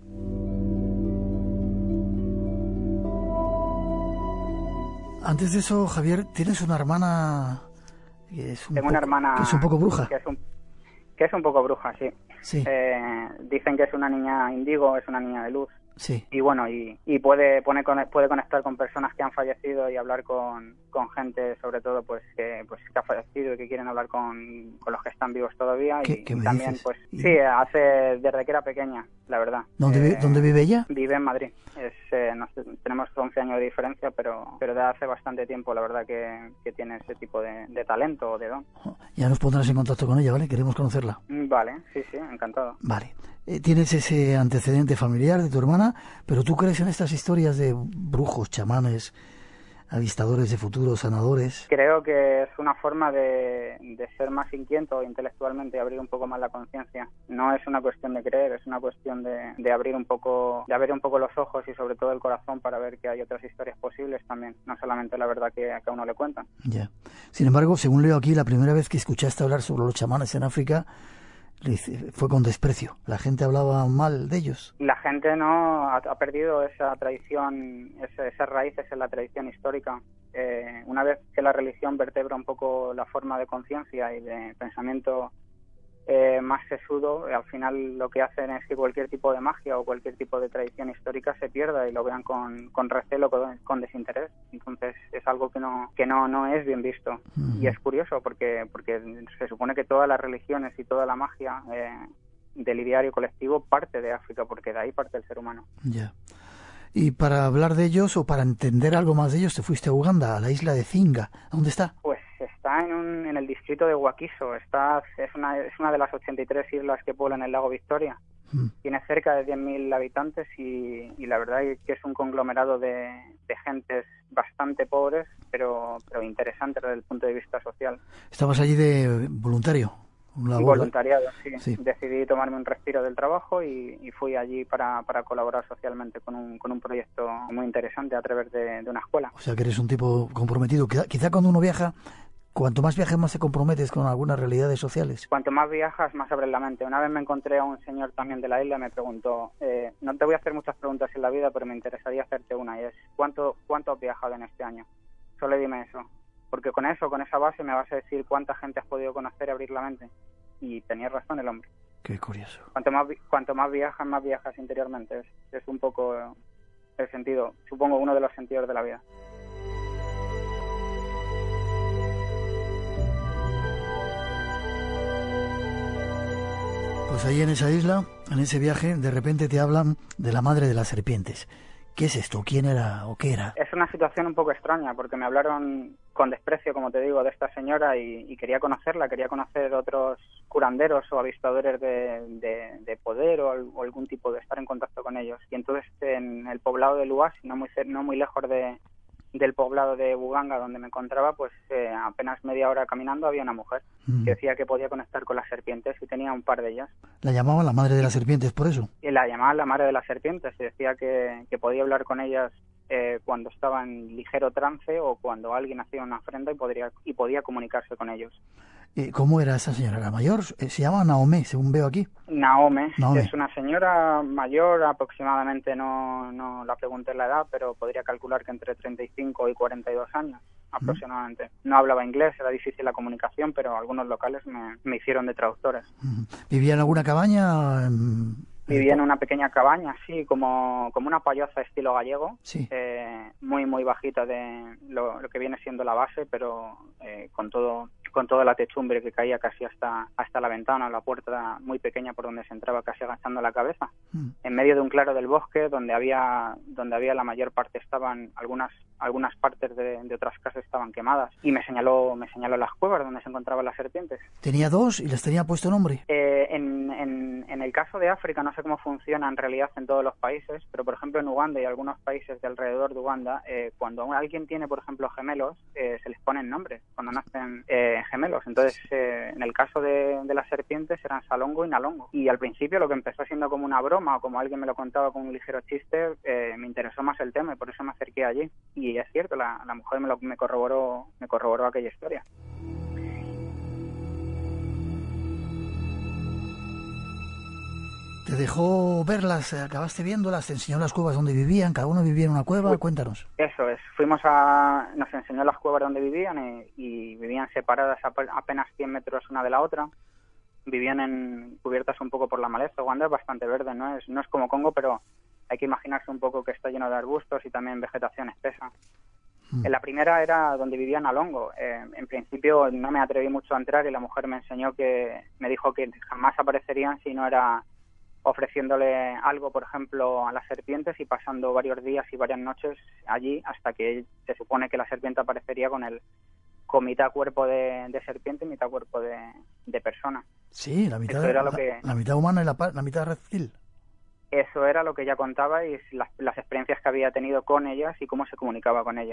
Antes de eso, Javier, tienes una hermana que es un Tengo poco, una hermana que es un poco bruja. que es un, que es un poco bruja, sí. Sí, Eh, dicen que es una niña índigo, es una niña de luz. sí. Y bueno, y, y puede pone, puede conectar con personas que han fallecido y hablar con, con gente, sobre todo, pues que pues que ha fallecido y que quieren hablar con, con los que están vivos todavía. ¿Qué- Y, qué y me también, dices? pues Y- sí, hace desde que era pequeña, la verdad. ¿Dónde, vi- Eh, ¿Dónde vive ella? Vive en Madrid. Es, eh, no sé, tenemos once años de diferencia, pero pero de hace bastante tiempo, la verdad, que, que tiene ese tipo de, de talento o de don. Ya nos pondrás en contacto con ella, ¿vale? Queremos conocerla. Mm, Vale, sí, sí, encantado. Vale. Eh, tienes ese antecedente familiar de tu hermana, pero ¿tú crees en estas historias de brujos, chamanes, avistadores de futuros sanadores. Creo que es una forma de, de ser más inquieto intelectualmente y abrir un poco más la conciencia. No es una cuestión de creer, es una cuestión de, de abrir un poco, de abrir un poco los ojos y sobre todo el corazón para ver que hay otras historias posibles también, no solamente la verdad que, que a uno le cuentan. Ya. Sin embargo, según leo aquí, la primera vez que escuchaste hablar sobre los chamanes en África fue con desprecio. La gente hablaba mal de ellos. La gente no ha, ha perdido esa tradición, ese, esas raíces en la tradición histórica. Eh, una vez que la religión vertebra un poco la forma de conciencia y de pensamiento eh, más sesudo, al final lo que hacen es que cualquier tipo de magia o cualquier tipo de tradición histórica se pierda y lo vean con, con recelo, con, con desinterés. Entonces es algo que no que no, no es bien visto. Uh-huh. Y es curioso porque porque se supone que todas las religiones y toda la magia eh, del ideario colectivo parte de África, porque de ahí parte el ser humano. Ya. Yeah. Y para hablar de ellos o para entender algo más de ellos te fuiste a Uganda, a la isla de Zinga. ¿Dónde está? Pues está en, un, en el distrito de Wakiso. Está, es, una, es una de las ochenta y tres islas que poblan el lago Victoria. Mm. Tiene cerca de diez mil habitantes y, y la verdad es que es un conglomerado de, de gentes bastante pobres, pero, pero interesantes desde el punto de vista social. ¿Estabas allí de voluntario? Un labor, voluntariado, sí. sí. Decidí tomarme un respiro del trabajo y, y fui allí para, para colaborar socialmente con un, con un proyecto muy interesante a través de, de una escuela. O sea que eres un tipo comprometido. Quizá, quizá cuando uno viaja, cuanto más viajes más te comprometes con algunas realidades sociales. Cuanto más viajas, más abres la mente. Una vez me encontré a un señor también de la isla, me preguntó, eh, no te voy a hacer muchas preguntas en la vida, pero me interesaría hacerte una, y es, ¿cuánto, cuánto has viajado en este año? Solo dime eso. Porque con eso, con esa base, me vas a decir cuánta gente has podido conocer y abrir la mente. Y tenía razón el hombre. Qué curioso. Cuanto más cuanto más viajas, más viajas interiormente. Es, es un poco el sentido, supongo, uno de los sentidos de la vida. Pues ahí en esa isla, en ese viaje, de repente te hablan de la madre de las serpientes. ¿Qué es esto? ¿Quién era o qué era? Es una situación un poco extraña porque me hablaron con desprecio, como te digo, de esta señora y, y quería conocerla, quería conocer otros curanderos o avistadores de, de, de poder o, o algún tipo de estar en contacto con ellos. Y entonces en el poblado de Luasi, no muy, no muy lejos de, del poblado de Buganga donde me encontraba, pues eh, apenas media hora caminando había una mujer mm. que decía que podía conectar con las serpientes y tenía un par de ellas. ¿La llamaban la madre de las serpientes por eso? Y la llamaban la madre de las serpientes y decía que, que podía hablar con ellas eh, cuando estaba en ligero trance o cuando alguien hacía una ofrenda y, podría, y podía comunicarse con ellos. ¿Cómo era esa señora? ¿La mayor? Se llama Naomé, según veo aquí. Naomé, Naomé. Es una señora mayor, aproximadamente, no, no la pregunté la edad, pero podría calcular que entre treinta y cinco y cuarenta y dos años, aproximadamente. Uh-huh. No hablaba inglés, era difícil la comunicación, pero algunos locales me, me hicieron de traductores. Uh-huh. ¿Vivía en alguna cabaña? En... Vivía en una pequeña cabaña, sí, como, como una payoza estilo gallego, sí. eh, muy muy bajita de lo, lo que viene siendo la base, pero eh, con todo con toda la techumbre que caía casi hasta hasta la ventana, la puerta muy pequeña por donde se entraba casi agachando la cabeza, mm. en medio de un claro del bosque donde había donde había la mayor parte estaban algunas algunas partes de, de otras casas estaban quemadas y me señaló me señaló las cuevas donde se encontraban las serpientes. ¿Tenía dos y les tenía puesto nombre? Eh, en, en, en el caso de África no sé cómo funciona en realidad en todos los países, pero por ejemplo en Uganda y algunos países de alrededor de Uganda, eh, cuando alguien tiene por ejemplo gemelos, eh, se les ponen nombres cuando nacen eh, gemelos. Entonces eh, en el caso de, de las serpientes eran Salongo y Nalongo. Y al principio lo que empezó siendo como una broma o como alguien me lo contaba con un ligero chiste, eh, me interesó más el tema y por eso me acerqué allí. Y es cierto, la, la mujer me, lo, me corroboró me corroboró aquella historia. ¿Te dejó verlas? ¿Acabaste viéndolas? ¿Te enseñó las cuevas donde vivían? ¿Cada uno vivía en una cueva? Cuéntanos. Eso es. Fuimos a... Nos enseñó las cuevas donde vivían y, y vivían separadas a, apenas cien metros una de la otra. Vivían en cubiertas un poco por la maleza. Uganda es bastante verde, no es, no es como Congo, pero hay que imaginarse un poco que está lleno de arbustos y también vegetación espesa. Mm. En la primera era donde vivía Nalongo. Eh, en principio no me atreví mucho a entrar y la mujer me enseñó que... Me dijo que jamás aparecerían si no era... ofreciéndole algo, por ejemplo, a las serpientes y pasando varios días y varias noches allí hasta que se supone que la serpiente aparecería con el con mitad cuerpo de, de serpiente y mitad cuerpo de, de persona. Sí, la mitad, era lo la, que, la mitad humana y la, la mitad reptil. Eso era lo que ella contaba y las, las experiencias que había tenido con ellas y cómo se comunicaba con ellas.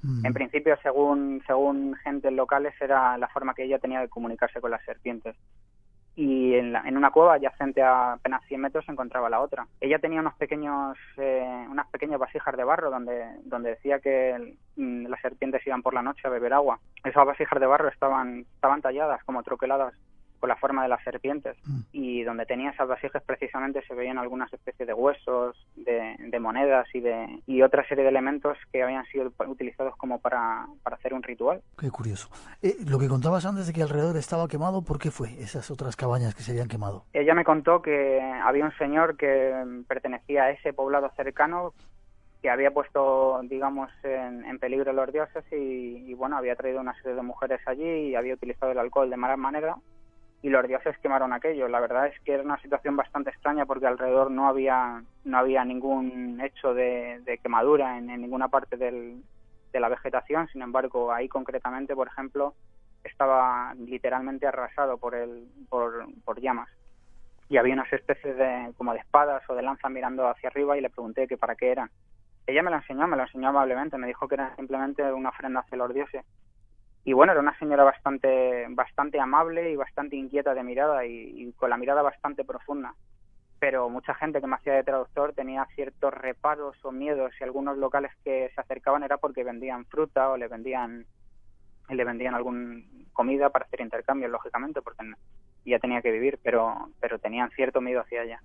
Mm. En principio, según, según gentes locales, era la forma que ella tenía de comunicarse con las serpientes. Y en, la, en una cueva adyacente a apenas cien metros se encontraba la otra. Ella tenía unos pequeños, eh, unas pequeñas vasijas de barro donde, donde decía que el, mm, las serpientes iban por la noche a beber agua. Esas vasijas de barro estaban, estaban talladas como troqueladas con la forma de las serpientes, mm. y donde tenía esas vasijas precisamente se veían algunas especies de huesos, de, de monedas y de y otra serie de elementos que habían sido utilizados como para, para hacer un ritual. Qué curioso. Eh, lo que contabas antes de que alrededor estaba quemado, ¿por qué fue esas otras cabañas que se habían quemado? Ella me contó que había un señor que pertenecía a ese poblado cercano que había puesto, digamos, en, en peligro los dioses y, y, bueno, había traído una serie de mujeres allí y había utilizado el alcohol de mala manera. Y los dioses quemaron aquello. La verdad es que era una situación bastante extraña porque alrededor no había no había ningún hecho de, de quemadura en, en ninguna parte del, de la vegetación. Sin embargo, ahí concretamente, por ejemplo, estaba literalmente arrasado por el por, por llamas. Y había unas especies de como de espadas o de lanzas mirando hacia arriba y le pregunté que para qué eran. Ella me lo enseñó, me lo enseñó amablemente. Me dijo que era simplemente una ofrenda hacia los dioses. Y bueno, era una señora bastante bastante amable y bastante inquieta de mirada y, y con la mirada bastante profunda. Pero mucha gente que me hacía de traductor tenía ciertos reparos o miedos y algunos locales que se acercaban era porque vendían fruta o le vendían le vendían alguna comida para hacer intercambios, lógicamente, porque ya tenía que vivir, pero pero tenían cierto miedo hacia ella.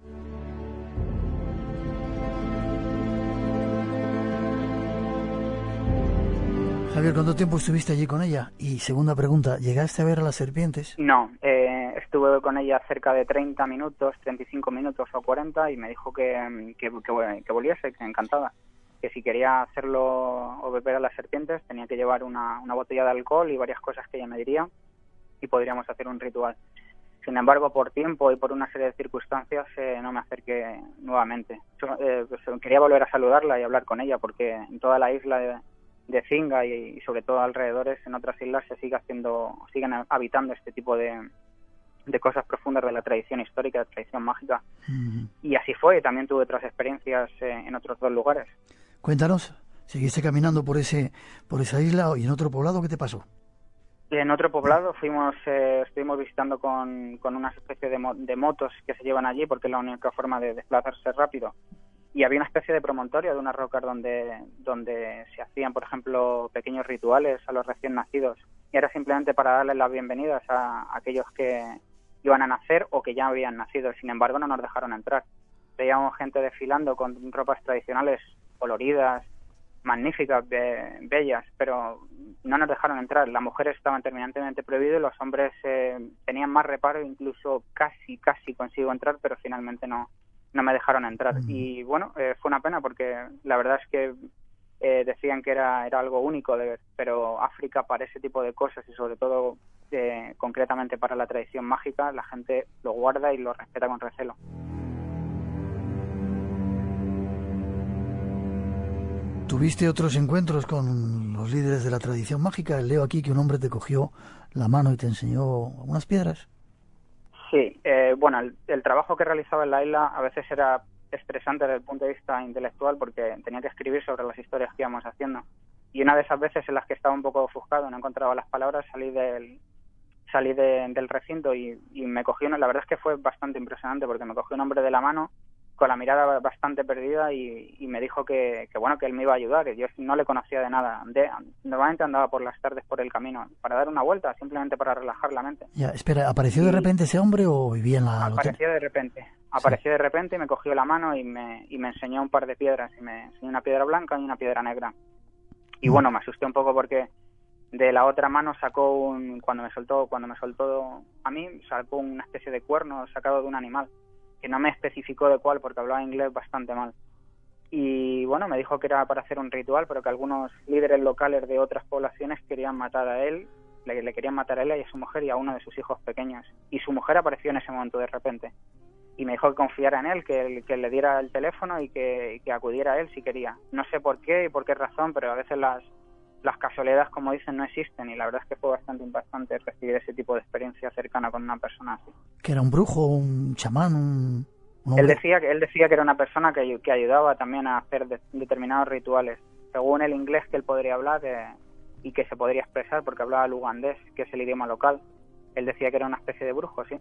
Javier, ¿cuánto tiempo estuviste allí con ella? Y segunda pregunta, ¿llegaste a ver a las serpientes? No, eh, estuve con ella cerca de treinta minutos, treinta y cinco minutos o cuarenta y me dijo que, que, que, que volviese, que encantada. Que si quería hacerlo o beber a las serpientes tenía que llevar una, una botella de alcohol y varias cosas que ella me diría y podríamos hacer un ritual. Sin embargo, por tiempo y por una serie de circunstancias eh, no me acerqué nuevamente. Yo, eh, pues, quería volver a saludarla y hablar con ella porque en toda la isla de, de Zinga y, y sobre todo alrededores en otras islas se sigue haciendo, siguen habitando este tipo de, de cosas profundas de la tradición histórica, de la tradición mágica. Mm. Y así fue, también tuve otras experiencias eh, en otros dos lugares. Cuéntanos, ¿seguiste caminando por ese por esa isla y en otro poblado qué te pasó? En otro poblado fuimos, eh, estuvimos visitando con, con una especie de, mo- de motos que se llevan allí porque es la única forma de desplazarse rápido. Y había una especie de promontorio de unas rocas donde, donde se hacían, por ejemplo, pequeños rituales a los recién nacidos. Y era simplemente para darles las bienvenidas a, a aquellos que iban a nacer o que ya habían nacido. Sin embargo, no nos dejaron entrar. Veíamos gente desfilando con ropas tradicionales coloridas, magníficas, be- bellas, pero no nos dejaron entrar. Las mujeres estaban terminantemente prohibidas y los hombres eh, tenían más reparo, incluso casi, casi consigo entrar, pero finalmente no. no me dejaron entrar. Mm. Y bueno, eh, fue una pena porque la verdad es que eh, decían que era, era algo único de ver, pero África para ese tipo de cosas y sobre todo eh, concretamente para la tradición mágica, la gente lo guarda y lo respeta con recelo. ¿Tuviste otros encuentros con los líderes de la tradición mágica? Leo aquí que un hombre te cogió la mano y te enseñó unas piedras. Sí, eh, bueno, el, el trabajo que realizaba en la isla a veces era estresante desde el punto de vista intelectual porque tenía que escribir sobre las historias que íbamos haciendo. Y una de esas veces en las que estaba un poco ofuscado, no encontraba las palabras, salí del salí de, del recinto y, y me cogió, la verdad es que fue bastante impresionante porque me cogió un hombre de la mano con la mirada bastante perdida y, y me dijo que, que bueno que él me iba a ayudar. Yo no le conocía de nada. De, normalmente andaba por las tardes por el camino para dar una vuelta, simplemente para relajar la mente. Ya, espera, ¿apareció y de repente ese hombre o vivía en la Apareció de repente. Apareció sí. de repente y me cogió la mano y me, y me enseñó un par de piedras. Y me enseñó una piedra blanca y una piedra negra. Y mm. bueno, me asusté un poco porque de la otra mano sacó un... Cuando me soltó, cuando me soltó a mí, sacó una especie de cuerno sacado de un animal. Que no me especificó de cuál porque hablaba inglés bastante mal. Y bueno, me dijo que era para hacer un ritual, pero que algunos líderes locales de otras poblaciones querían matar a él, le, le querían matar a él y a su mujer y a uno de sus hijos pequeños. Y su mujer apareció en ese momento de repente. Y me dijo que confiara en él, que, que le diera el teléfono y que, que acudiera a él si quería. No sé por qué y por qué razón, pero a veces las, las casualidades, como dicen, no existen. Y la verdad es que fue bastante impactante recibir ese tipo de experiencia cercana con una persona así. ¿Que era un brujo, un chamán, un, un él decía que él decía que era una persona que, que ayudaba también a hacer de, determinados rituales, según el inglés que él podría hablar eh, y que se podría expresar, porque hablaba el ugandés, que es el idioma local, él decía que era una especie de brujo, sí.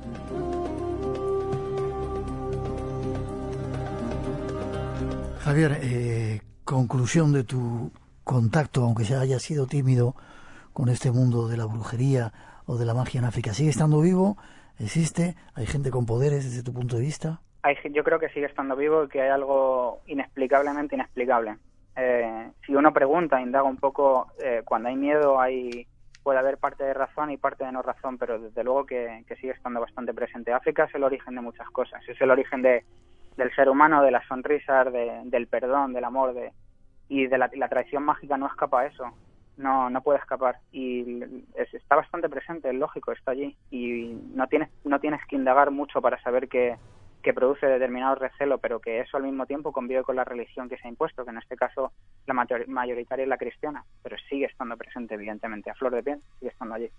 Javier, eh, conclusión de tu contacto, aunque se haya sido tímido, con este mundo de la brujería o de la magia en África. ¿Sigue estando vivo? ¿Existe? ¿Hay gente con poderes desde tu punto de vista? Hay, yo creo que sigue estando vivo y que hay algo inexplicablemente inexplicable. Eh, si uno pregunta, indaga un poco, eh, cuando hay miedo hay puede haber parte de razón y parte de no razón, pero desde luego que, que sigue estando bastante presente. África es el origen de muchas cosas, es el origen de del ser humano, de las sonrisas, de, del perdón, del amor, de y de la, la tradición mágica no escapa a eso, no no puede escapar y es, está bastante presente, es lógico, está allí y no tienes no tienes que indagar mucho para saber que, que produce determinado recelo, pero que eso al mismo tiempo convive con la religión que se ha impuesto, que en este caso la mayor, mayoritaria es la cristiana, pero sigue estando presente evidentemente, a flor de piel, sigue estando allí.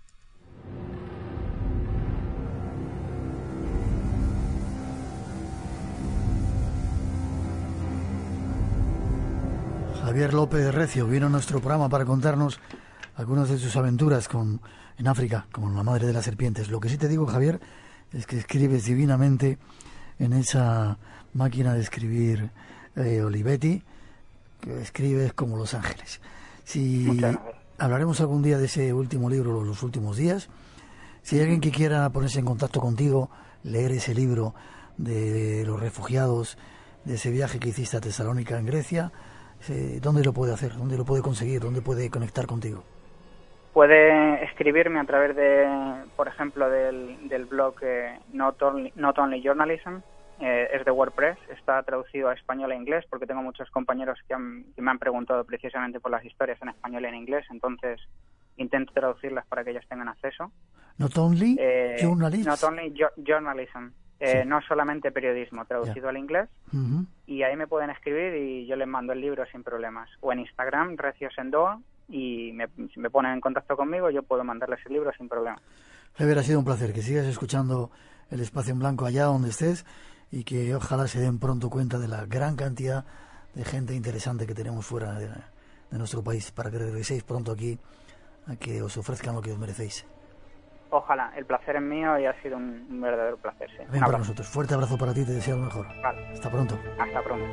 Javier López Recio vino a nuestro programa para contarnos algunas de sus aventuras con, en África, como la madre de las serpientes. Lo que sí te digo, Javier, es que escribes divinamente en esa máquina de escribir eh, Olivetti, que escribes como Los Ángeles. Si hablaremos algún día de ese último libro, Los Últimos Días. Si hay alguien que quiera ponerse en contacto contigo, leer ese libro de los refugiados, de ese viaje que hiciste a Tesalónica en Grecia, ¿dónde lo puede hacer? ¿Dónde lo puede conseguir? ¿Dónde puede conectar contigo? Puede escribirme a través de, por ejemplo, del, del blog eh, Not Only, Not Only Journalism, eh, es de WordPress, está traducido a español e inglés, porque tengo muchos compañeros que, han, que me han preguntado precisamente por las historias en español y en inglés, entonces intento traducirlas para que ellos tengan acceso. Not Only eh, Journalism. Not Only jo- Journalism. Eh, Sí. No solamente periodismo, traducido Yeah. al inglés, Uh-huh. y ahí me pueden escribir y yo les mando el libro sin problemas. O en Instagram, Recio Sendoa, y me, si me ponen en contacto conmigo, yo puedo mandarles el libro sin problema. Javier, ha sido un placer que sigas escuchando el Espacio en Blanco allá donde estés y que ojalá se den pronto cuenta de la gran cantidad de gente interesante que tenemos fuera de, de nuestro país, para que regreséis pronto aquí a que os ofrezcan lo que os merecéis. Ojalá, el placer es mío y ha sido un, un verdadero placer. Sí. Ven para nosotros. Fuerte abrazo para ti, te deseo lo mejor. Vale. Hasta pronto. Hasta pronto.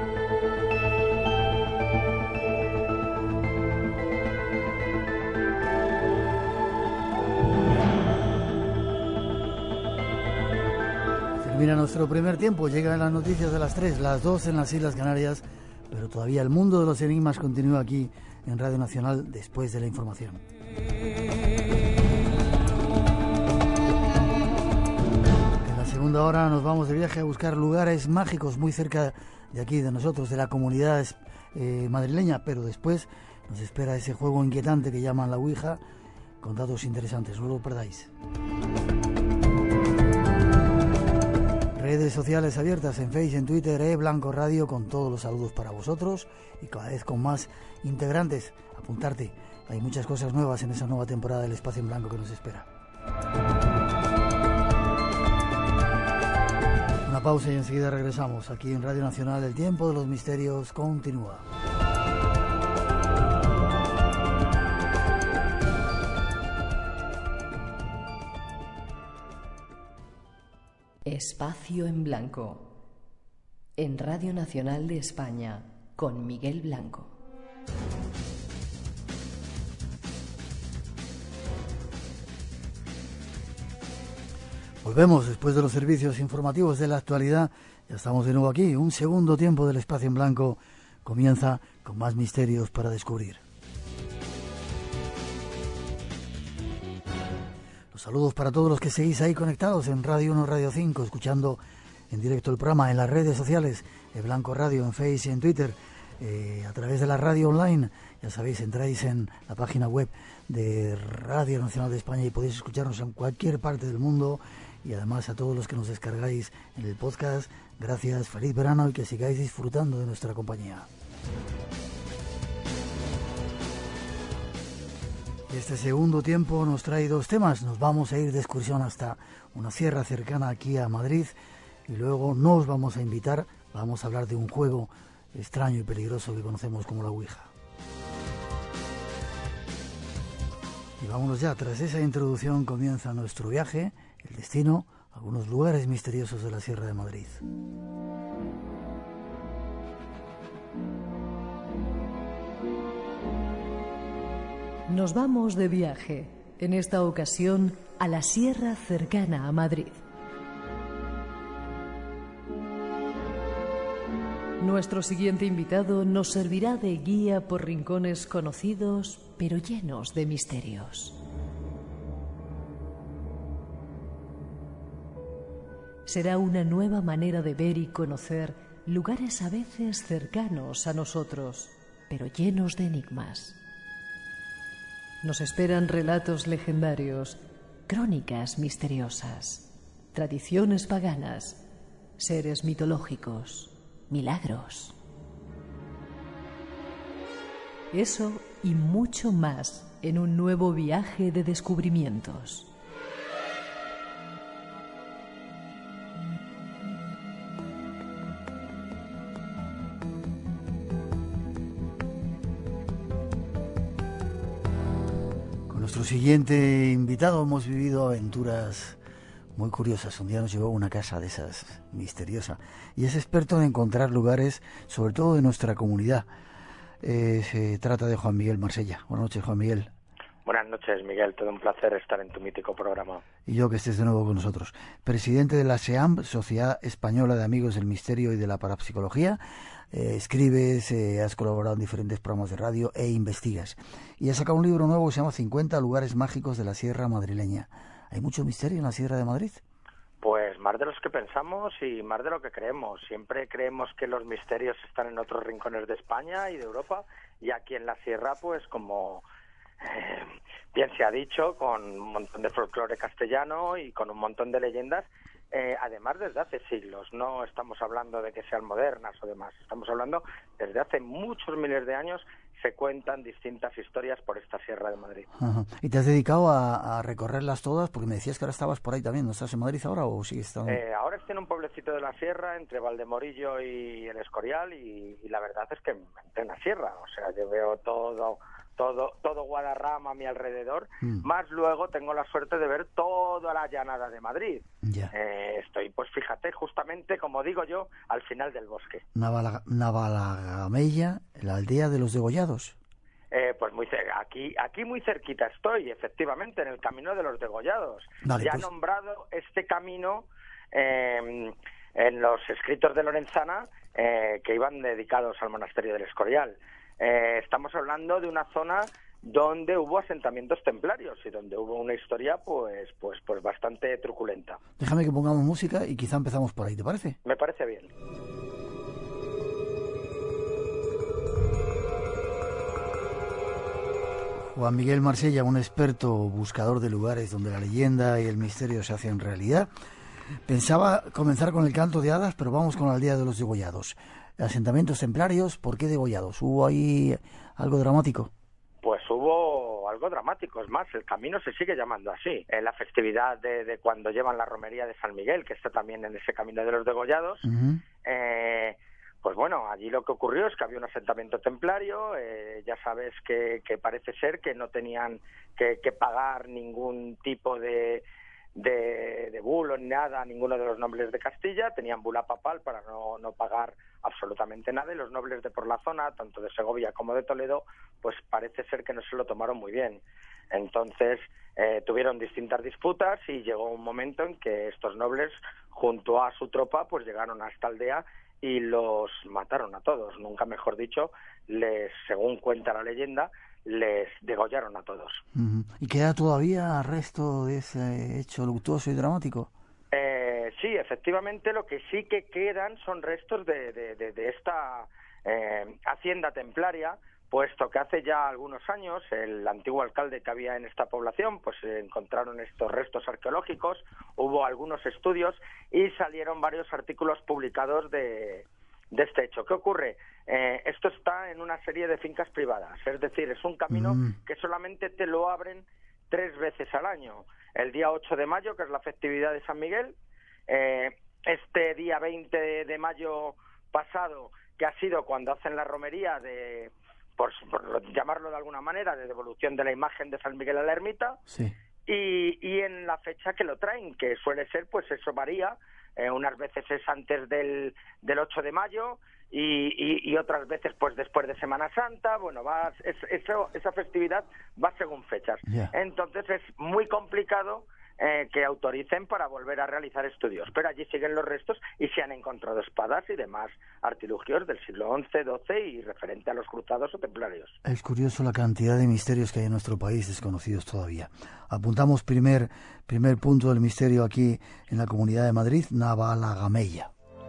Termina nuestro primer tiempo, llegan las noticias de las tres, las dos en las Islas Canarias, pero todavía el mundo de los enigmas continúa aquí en Radio Nacional después de la información. Segunda hora nos vamos de viaje a buscar lugares mágicos muy cerca de aquí, de nosotros, de la comunidad eh, madrileña, pero después nos espera ese juego inquietante que llaman la Ouija, con datos interesantes, no lo perdáis. Redes sociales abiertas en Facebook, en Twitter, E Blanco Radio, con todos los saludos para vosotros y cada vez con más integrantes. Apuntarte, hay muchas cosas nuevas en esa nueva temporada del Espacio en Blanco que nos espera. Una pausa y enseguida regresamos. Aquí en Radio Nacional, el tiempo de los misterios continúa. Espacio en Blanco. En Radio Nacional de España, con Miguel Blanco. Volvemos después de los servicios informativos de la actualidad. Ya estamos de nuevo aquí. Un segundo tiempo del Espacio en Blanco comienza con más misterios para descubrir. Los saludos para todos los que seguís ahí conectados en Radio uno, Radio cinco, escuchando en directo el programa en las redes sociales, en Blanco Radio, en Facebook y en Twitter, eh, a través de la radio online. Ya sabéis, entráis en la página web de Radio Nacional de España y podéis escucharnos en cualquier parte del mundo. Y además a todos los que nos descargáis en el podcast, gracias, feliz verano y que sigáis disfrutando de nuestra compañía. Este segundo tiempo nos trae dos temas. Nos vamos a ir de excursión hasta una sierra cercana aquí a Madrid y luego nos vamos a invitar, vamos a hablar de un juego extraño y peligroso que conocemos como la Ouija. Y vámonos ya, tras esa introducción comienza nuestro viaje, el destino, algunos lugares misteriosos de la Sierra de Madrid. Nos vamos de viaje, en esta ocasión a la sierra cercana a Madrid. Nuestro siguiente invitado nos servirá de guía por rincones conocidos, pero llenos de misterios. Será una nueva manera de ver y conocer lugares a veces cercanos a nosotros, pero llenos de enigmas. Nos esperan relatos legendarios, crónicas misteriosas, tradiciones paganas, seres mitológicos, milagros. Eso y mucho más en un nuevo viaje de descubrimientos. Nuestro siguiente invitado hemos vivido aventuras muy curiosas. Un día nos llevó a una casa de esas, misteriosa, y es experto en encontrar lugares, sobre todo de nuestra comunidad. Eh, se trata de Juan Miguel Marsella. Buenas noches, Juan Miguel. Buenas noches, Miguel. Todo un placer estar en tu mítico programa. Y yo que estés de nuevo con nosotros. Presidente de la SEAM, Sociedad Española de Amigos del Misterio y de la Parapsicología. Eh, escribes, eh, has colaborado en diferentes programas de radio e investigas. Y has sacado un libro nuevo que se llama cincuenta lugares mágicos de la Sierra Madrileña. ¿Hay mucho misterio en la Sierra de Madrid? Pues más de los que pensamos y más de lo que creemos. Siempre creemos que los misterios están en otros rincones de España y de Europa, y aquí en la Sierra, pues como eh, bien se ha dicho, con un montón de folclore castellano y con un montón de leyendas, eh, además desde hace siglos. No estamos hablando de que sean modernas o demás, estamos hablando desde hace muchos miles de años. Se cuentan distintas historias por esta Sierra de Madrid. Ajá. ¿Y te has dedicado a, a recorrerlas todas? Porque me decías que ahora estabas por ahí también. ¿No estás en Madrid ahora o sigues estando...? Eh, ahora estoy en un pueblecito de la Sierra, entre Valdemorillo y el Escorial, y, y la verdad es que en la Sierra. O sea, yo veo todo... todo todo Guadarrama a mi alrededor, mm. más luego tengo la suerte de ver toda la llanada de Madrid. Yeah. Eh, estoy, pues fíjate, justamente, como digo yo, al final del bosque. Navala, Navalagamella, la aldea de los degollados. Eh, pues muy aquí aquí muy cerquita estoy, efectivamente, en el camino de los degollados. Vale, ya pues... he nombrado este camino eh, en los escritos de Lorenzana, eh, que iban dedicados al monasterio del Escorial. Eh, estamos hablando de una zona donde hubo asentamientos templarios y donde hubo una historia pues pues pues bastante truculenta. Déjame que pongamos música y quizá empezamos por ahí, ¿te parece? Me parece bien. Juan Miguel Marsella, un experto buscador de lugares donde la leyenda y el misterio se hacen realidad. Pensaba comenzar con el canto de hadas, pero vamos con la aldea de los degollados. Asentamientos templarios, ¿por qué degollados? ¿Hubo ahí algo dramático? Pues hubo algo dramático, es más, el camino se sigue llamando así. En la festividad de, de cuando llevan la romería de San Miguel, que está también en ese camino de los degollados, uh-huh. eh, pues bueno, allí lo que ocurrió es que había un asentamiento templario, eh, ya sabes que, que parece ser que no tenían que, que pagar ningún tipo de... de, de bulo ni nada a ninguno de los nobles de Castilla, tenían bula papal para no, no pagar absolutamente nada, y los nobles de por la zona, tanto de Segovia como de Toledo, pues parece ser que no se lo tomaron muy bien. Entonces eh, tuvieron distintas disputas y llegó un momento en que estos nobles, junto a su tropa, pues llegaron a esta aldea y los mataron a todos, nunca mejor dicho, les, según cuenta la leyenda, les degollaron a todos. Uh-huh. ¿Y queda todavía resto de ese hecho luctuoso y dramático? Eh, sí, efectivamente, lo que sí que quedan son restos de, de, de, de esta eh, hacienda templaria, puesto que hace ya algunos años el antiguo alcalde que había en esta población, pues eh, encontraron estos restos arqueológicos, hubo algunos estudios y salieron varios artículos publicados de... de este hecho. ¿Qué ocurre? Eh, esto está en una serie de fincas privadas, es decir, es un camino mm. que solamente te lo abren tres veces al año. El día ocho de mayo, que es la festividad de San Miguel, eh, este día veinte de mayo pasado, que ha sido cuando hacen la romería de, por, por llamarlo de alguna manera, de devolución de la imagen de San Miguel a la ermita, sí. y, y en la fecha que lo traen, que suele ser, pues eso varía, eh, unas veces es antes del, del ocho de mayo y, y, y otras veces pues después de Semana Santa. Bueno, va es, eso, esa festividad va según fechas. Yeah. Entonces es muy complicado Eh, que autoricen para volver a realizar estudios, pero allí siguen los restos y se han encontrado espadas y demás artilugios del siglo once, doce y referente a los cruzados o templarios. Es curioso la cantidad de misterios que hay en nuestro país desconocidos todavía. Apuntamos primer, primer punto del misterio aquí en la Comunidad de Madrid, Navalagamella.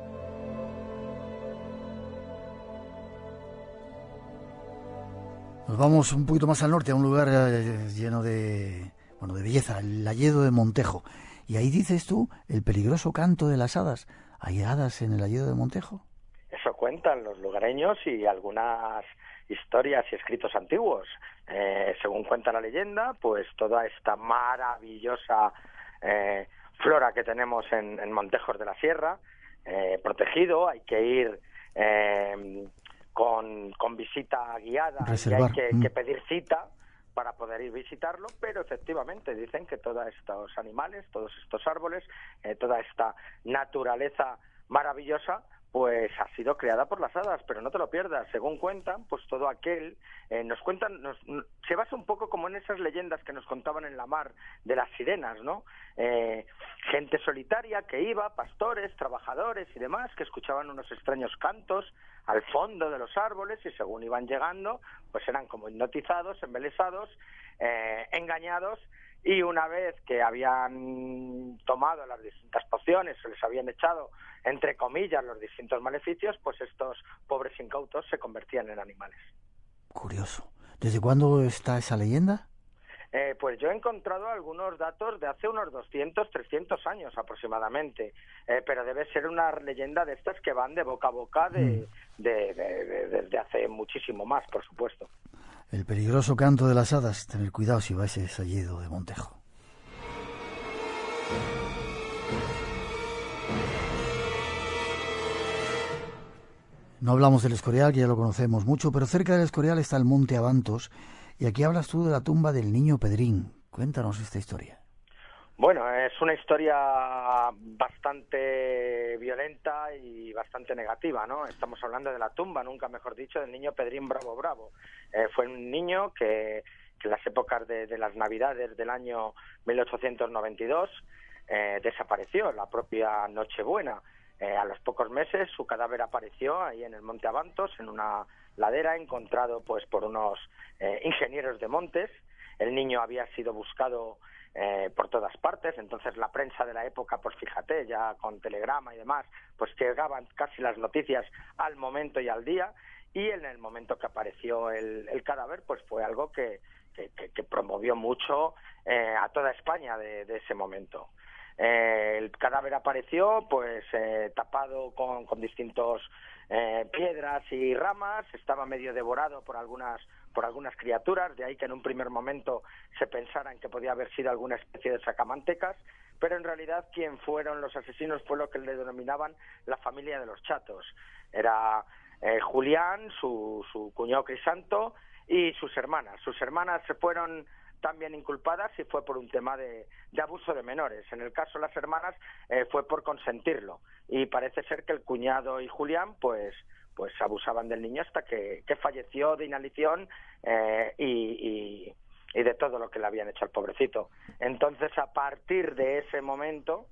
Nos vamos un poquito más al norte, a un lugar eh, lleno de... bueno, de belleza, el Alledo de Montejo. Y ahí dices tú, el peligroso canto de las hadas. ¿Hay hadas en el Alledo de Montejo? Eso cuentan los lugareños y algunas historias y escritos antiguos. Eh, según cuenta la leyenda, pues toda esta maravillosa eh, flora que tenemos en, en Montejos de la Sierra, eh, protegido, hay que ir eh, con, con visita guiada, Reservar. y hay que, mm. que pedir cita para poder ir visitarlo, pero efectivamente dicen que todos estos animales, todos estos árboles, eh, toda esta naturaleza maravillosa, pues ha sido creada por las hadas, pero no te lo pierdas. Según cuentan, pues todo aquel, eh, nos cuentan, nos, se basa un poco como en esas leyendas que nos contaban en la mar de las sirenas, ¿no? Eh, gente solitaria que iba, pastores, trabajadores y demás, que escuchaban unos extraños cantos al fondo de los árboles y según iban llegando, pues eran como hipnotizados, embelesados, eh, engañados. Y una vez que habían tomado las distintas pociones, se les habían echado, entre comillas, los distintos maleficios, pues estos pobres incautos se convertían en animales. Curioso. ¿Desde cuándo está esa leyenda? Eh, pues yo he encontrado algunos datos de hace unos doscientos, trescientos años aproximadamente, eh, pero debe ser una leyenda de estas que van de boca a boca de, mm. de, de, de, desde hace muchísimo más, por supuesto. El peligroso canto de las hadas. Tener cuidado si vais a ese Alledo de Montejo. No hablamos del Escorial, que ya lo conocemos mucho, pero cerca del Escorial está el Monte Abantos, y aquí hablas tú de la tumba del niño Pedrín. Cuéntanos esta historia. Bueno, es una historia bastante violenta y bastante negativa, ¿no? Estamos hablando de la tumba, nunca mejor dicho, del niño Pedrín Bravo Bravo. Eh, fue un niño que, que en las épocas de, de las Navidades del año mil ochocientos noventa y dos eh, desapareció, la propia Nochebuena. Eh, a los pocos meses su cadáver apareció ahí en el Monte Abantos, en una ladera, encontrado pues por unos eh, ingenieros de montes. El niño había sido buscado Eh, por todas partes, entonces la prensa de la época, pues fíjate, ya con telegrama y demás, pues llegaban casi las noticias al momento y al día, y en el momento que apareció el, el cadáver, pues fue algo que, que, que, que promovió mucho eh, a toda España de, de ese momento. Eh, el cadáver apareció pues eh, tapado con, con distintos eh, piedras y ramas, estaba medio devorado por algunas por algunas criaturas, de ahí que en un primer momento se pensara en que podía haber sido alguna especie de sacamantecas, pero en realidad quien fueron los asesinos fue lo que le denominaban la familia de los chatos. Era eh, Julián, su, su cuñado Crisanto y sus hermanas. Sus hermanas se fueron también inculpadas y fue por un tema de, de abuso de menores. En el caso de las hermanas eh, fue por consentirlo, y parece ser que el cuñado y Julián pues pues abusaban del niño hasta que, que falleció de inanición eh, y, y, y de todo lo que le habían hecho al pobrecito. Entonces, a partir de ese momento,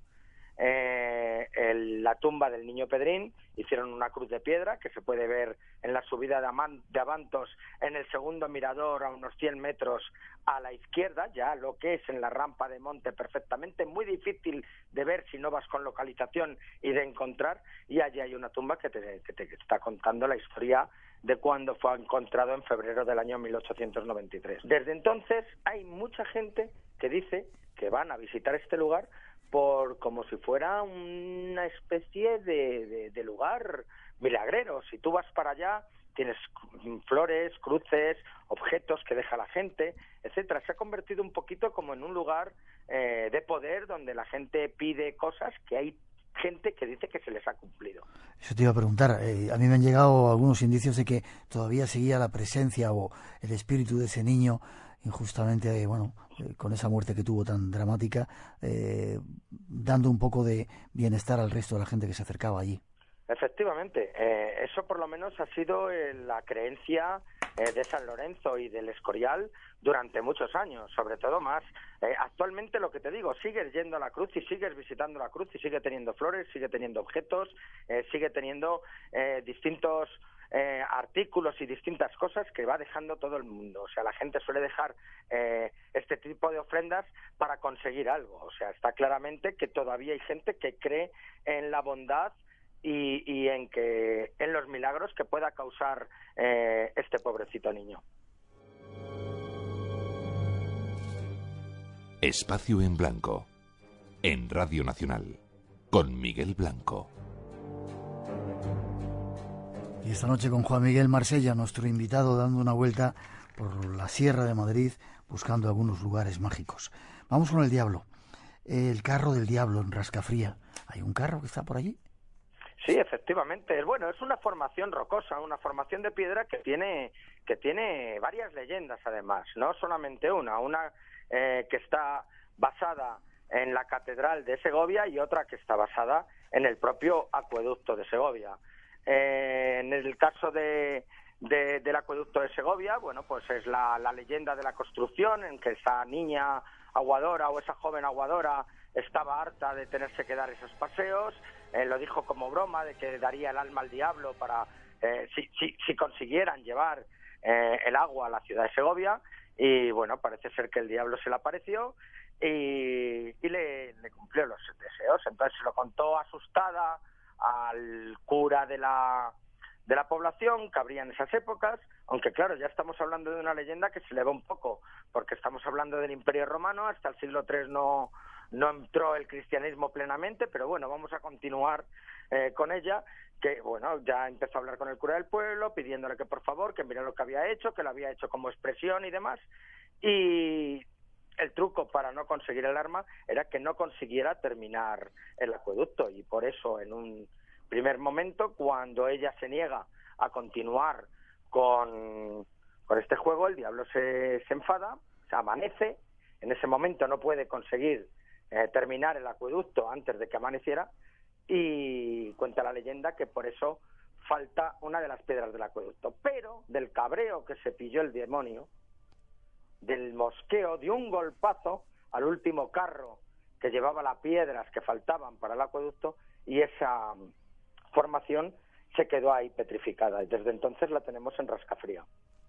eh, el, la tumba del niño Pedrín, hicieron una cruz de piedra que se puede ver en la subida de, Aman, de Abantos, en el segundo mirador, a unos cien metros a la izquierda, ya lo que es en la rampa de monte perfectamente, muy difícil de ver si no vas con localización y de encontrar, y allí hay una tumba que te, que te está contando la historia de cuando fue encontrado en febrero del año mil ochocientos noventa y tres. Desde entonces hay mucha gente que dice que van a visitar este lugar por como si fuera una especie de, de, de lugar milagrero. Si tú vas para allá, tienes flores, cruces, objetos que deja la gente, etcétera. Se ha convertido un poquito como en un lugar eh, de poder donde la gente pide cosas que hay gente que dice que se les ha cumplido. Eso te iba a preguntar. Eh, a mí me han llegado algunos indicios de que todavía seguía la presencia o el espíritu de ese niño injustamente, eh, bueno, eh, con esa muerte que tuvo tan dramática, eh, dando un poco de bienestar al resto de la gente que se acercaba allí. Efectivamente, eh, eso por lo menos ha sido eh, la creencia eh, de San Lorenzo y del Escorial durante muchos años, sobre todo más. Eh, actualmente, lo que te digo, sigues yendo a la cruz y sigues visitando la cruz y sigue teniendo flores, sigue teniendo objetos, eh, sigue teniendo eh, distintos eh, artículos y distintas cosas que va dejando todo el mundo. O sea, la gente suele dejar eh, este tipo de ofrendas para conseguir algo. O sea, está claramente que todavía hay gente que cree en la bondad Y, y en que en los milagros que pueda causar eh, este pobrecito niño. Espacio en Blanco, en Radio Nacional, con Miguel Blanco. Y esta noche con Juan Miguel Marsella, nuestro invitado, dando una vuelta por la Sierra de Madrid, buscando algunos lugares mágicos. Vamos con el diablo. El carro del diablo en Rascafría. ¿Hay un carro que está por allí? Sí, efectivamente. Bueno, es una formación rocosa, una formación de piedra que tiene que tiene varias leyendas, además, no solamente una, una eh, que está basada en la Catedral de Segovia y otra que está basada en el propio acueducto de Segovia. Eh, en el caso de, de, del acueducto de Segovia, bueno, pues es la, la leyenda de la construcción, en que esa niña aguadora o esa joven aguadora estaba harta de tenerse que dar esos paseos. Eh, lo dijo como broma de que daría el alma al diablo para eh, si, si, si consiguieran llevar eh, el agua a la ciudad de Segovia, y bueno, parece ser que el diablo se le apareció y, y le, le cumplió los deseos. Entonces se lo contó asustada al cura de la de la población, que habría en esas épocas, aunque claro, ya estamos hablando de una leyenda que se eleva un poco, porque estamos hablando del Imperio Romano. Hasta el siglo tercero no no entró el cristianismo plenamente, pero bueno, vamos a continuar eh, con ella, que bueno, ya empezó a hablar con el cura del pueblo, pidiéndole que por favor, que mira lo que había hecho, que lo había hecho como expresión y demás, y el truco para no conseguir el arma era que no consiguiera terminar el acueducto, y por eso en un primer momento, cuando ella se niega a continuar con, con este juego, el diablo se, se enfada, se amanece, en ese momento no puede conseguir Eh, terminar el acueducto antes de que amaneciera, y cuenta la leyenda que por eso falta una de las piedras del acueducto. Pero del cabreo que se pilló el demonio, del mosqueo, de un golpazo al último carro que llevaba las piedras que faltaban para el acueducto, y esa formación se quedó ahí petrificada, y desde entonces la tenemos en Rascafría.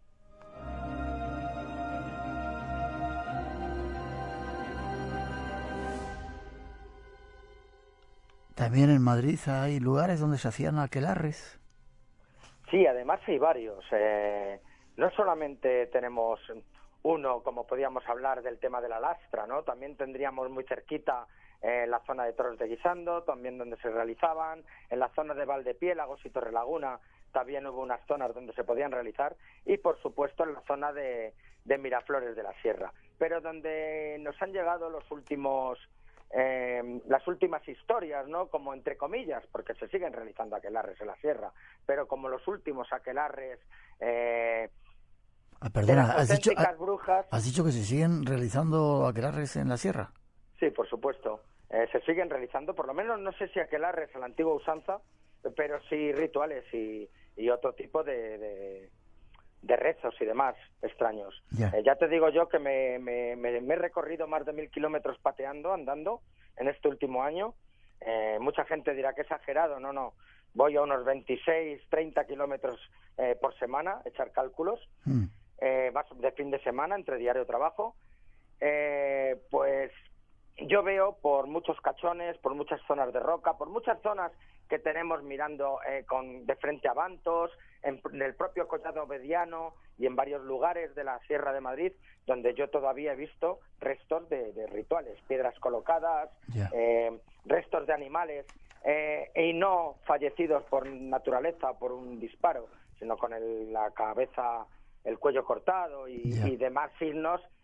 También en Madrid hay lugares donde se hacían aquelarres. Sí, además hay varios. Eh, no solamente tenemos uno, como podíamos hablar del tema de la lastra, ¿no? También tendríamos muy cerquita eh, la zona de Toros de Guisando, también donde se realizaban. En la zona de Valdepiélagos y Torrelaguna también hubo unas zonas donde se podían realizar. Y, por supuesto, en la zona de, de Miraflores de la Sierra. Pero donde nos han llegado los últimos... Eh, las últimas historias, ¿no? Como entre comillas, porque se siguen realizando aquelarres en la sierra, pero como los últimos aquelarres eh, ah, perdona, de las ¿has dicho, auténticas brujas. ¿Has dicho que se siguen realizando aquelarres en la sierra? Sí, por supuesto. Eh, se siguen realizando, por lo menos no sé si aquelarres a la antigua usanza, pero sí rituales y, y otro tipo de, de, de rezos y demás extraños. Yeah. Eh, ya te digo yo que me, me, me, me he recorrido más de mil kilómetros pateando, andando, en este último año. Eh, mucha gente dirá que exagerado, no, no. Voy a unos veintiséis, treinta kilómetros eh, por semana, echar cálculos, mm. eh, más de fin de semana, entre diario trabajo. Eh, pues yo veo por muchos cachones, por muchas zonas de roca, por muchas zonas que tenemos mirando eh, con de frente a Bantos, en, en el propio Collado Obediano y en varios lugares de la Sierra de Madrid, donde yo todavía he visto restos de, de rituales, piedras colocadas, yeah. eh, restos de animales, eh, y no fallecidos por naturaleza, por un disparo, sino con el, la cabeza, el cuello cortado y, yeah. y demás signos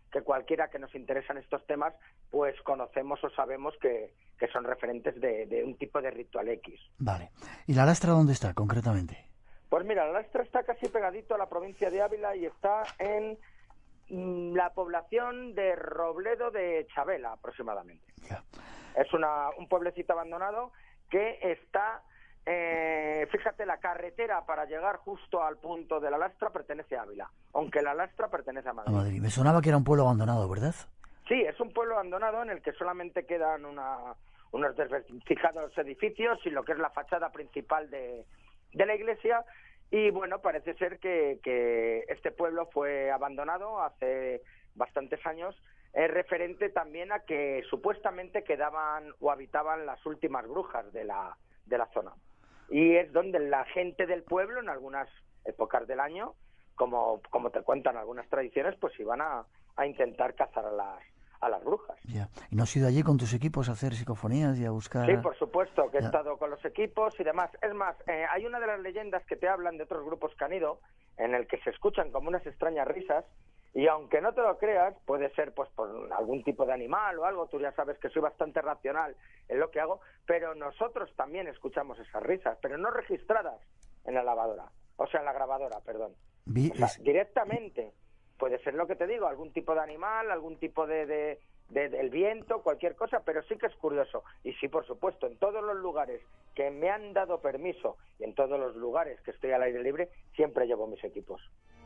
que cualquiera que nos interesa en estos temas, pues conocemos o sabemos que, que son referentes de, de un tipo de ritual X. Vale. ¿Y la lastra dónde está, concretamente? Pues mira, la lastra está casi pegadito a la provincia de Ávila y está en mm, la población de Robledo de Chabela, aproximadamente. Ya. Es una, un pueblecito abandonado que está... Eh, fíjate, la carretera para llegar justo al punto de la lastra pertenece a Ávila, aunque la lastra pertenece a Madrid. A Madrid. Me sonaba que era un pueblo abandonado, ¿verdad? Sí, es un pueblo abandonado en el que solamente quedan una, unos desventijados edificios y lo que es la fachada principal de, de la iglesia. Y bueno, parece ser que, que este pueblo fue abandonado hace bastantes años, es referente también a que supuestamente quedaban o habitaban las últimas brujas de la, de la zona. Y es donde la gente del pueblo, en algunas épocas del año, como, como te cuentan algunas tradiciones, pues iban a, a intentar cazar a las, a las brujas. Ya. ¿Y no has ido allí con tus equipos a hacer psicofonías y a buscar...? Sí, por supuesto, que he ya. estado con los equipos y demás. Es más, eh, hay una de las leyendas que te hablan de otros grupos que han ido, en el que se escuchan como unas extrañas risas, y aunque no te lo creas, puede ser pues por algún tipo de animal o algo, tú ya sabes que soy bastante racional en lo que hago, pero nosotros también escuchamos esas risas, pero no registradas en la lavadora, o sea, en la grabadora, perdón. Vi, o sea, es... directamente, puede ser lo que te digo, algún tipo de animal, algún tipo de, de, de, del viento, cualquier cosa, pero sí que es curioso. Y sí, por supuesto, en todos los lugares que me han dado permiso y en todos los lugares que estoy al aire libre, siempre llevo mis equipos.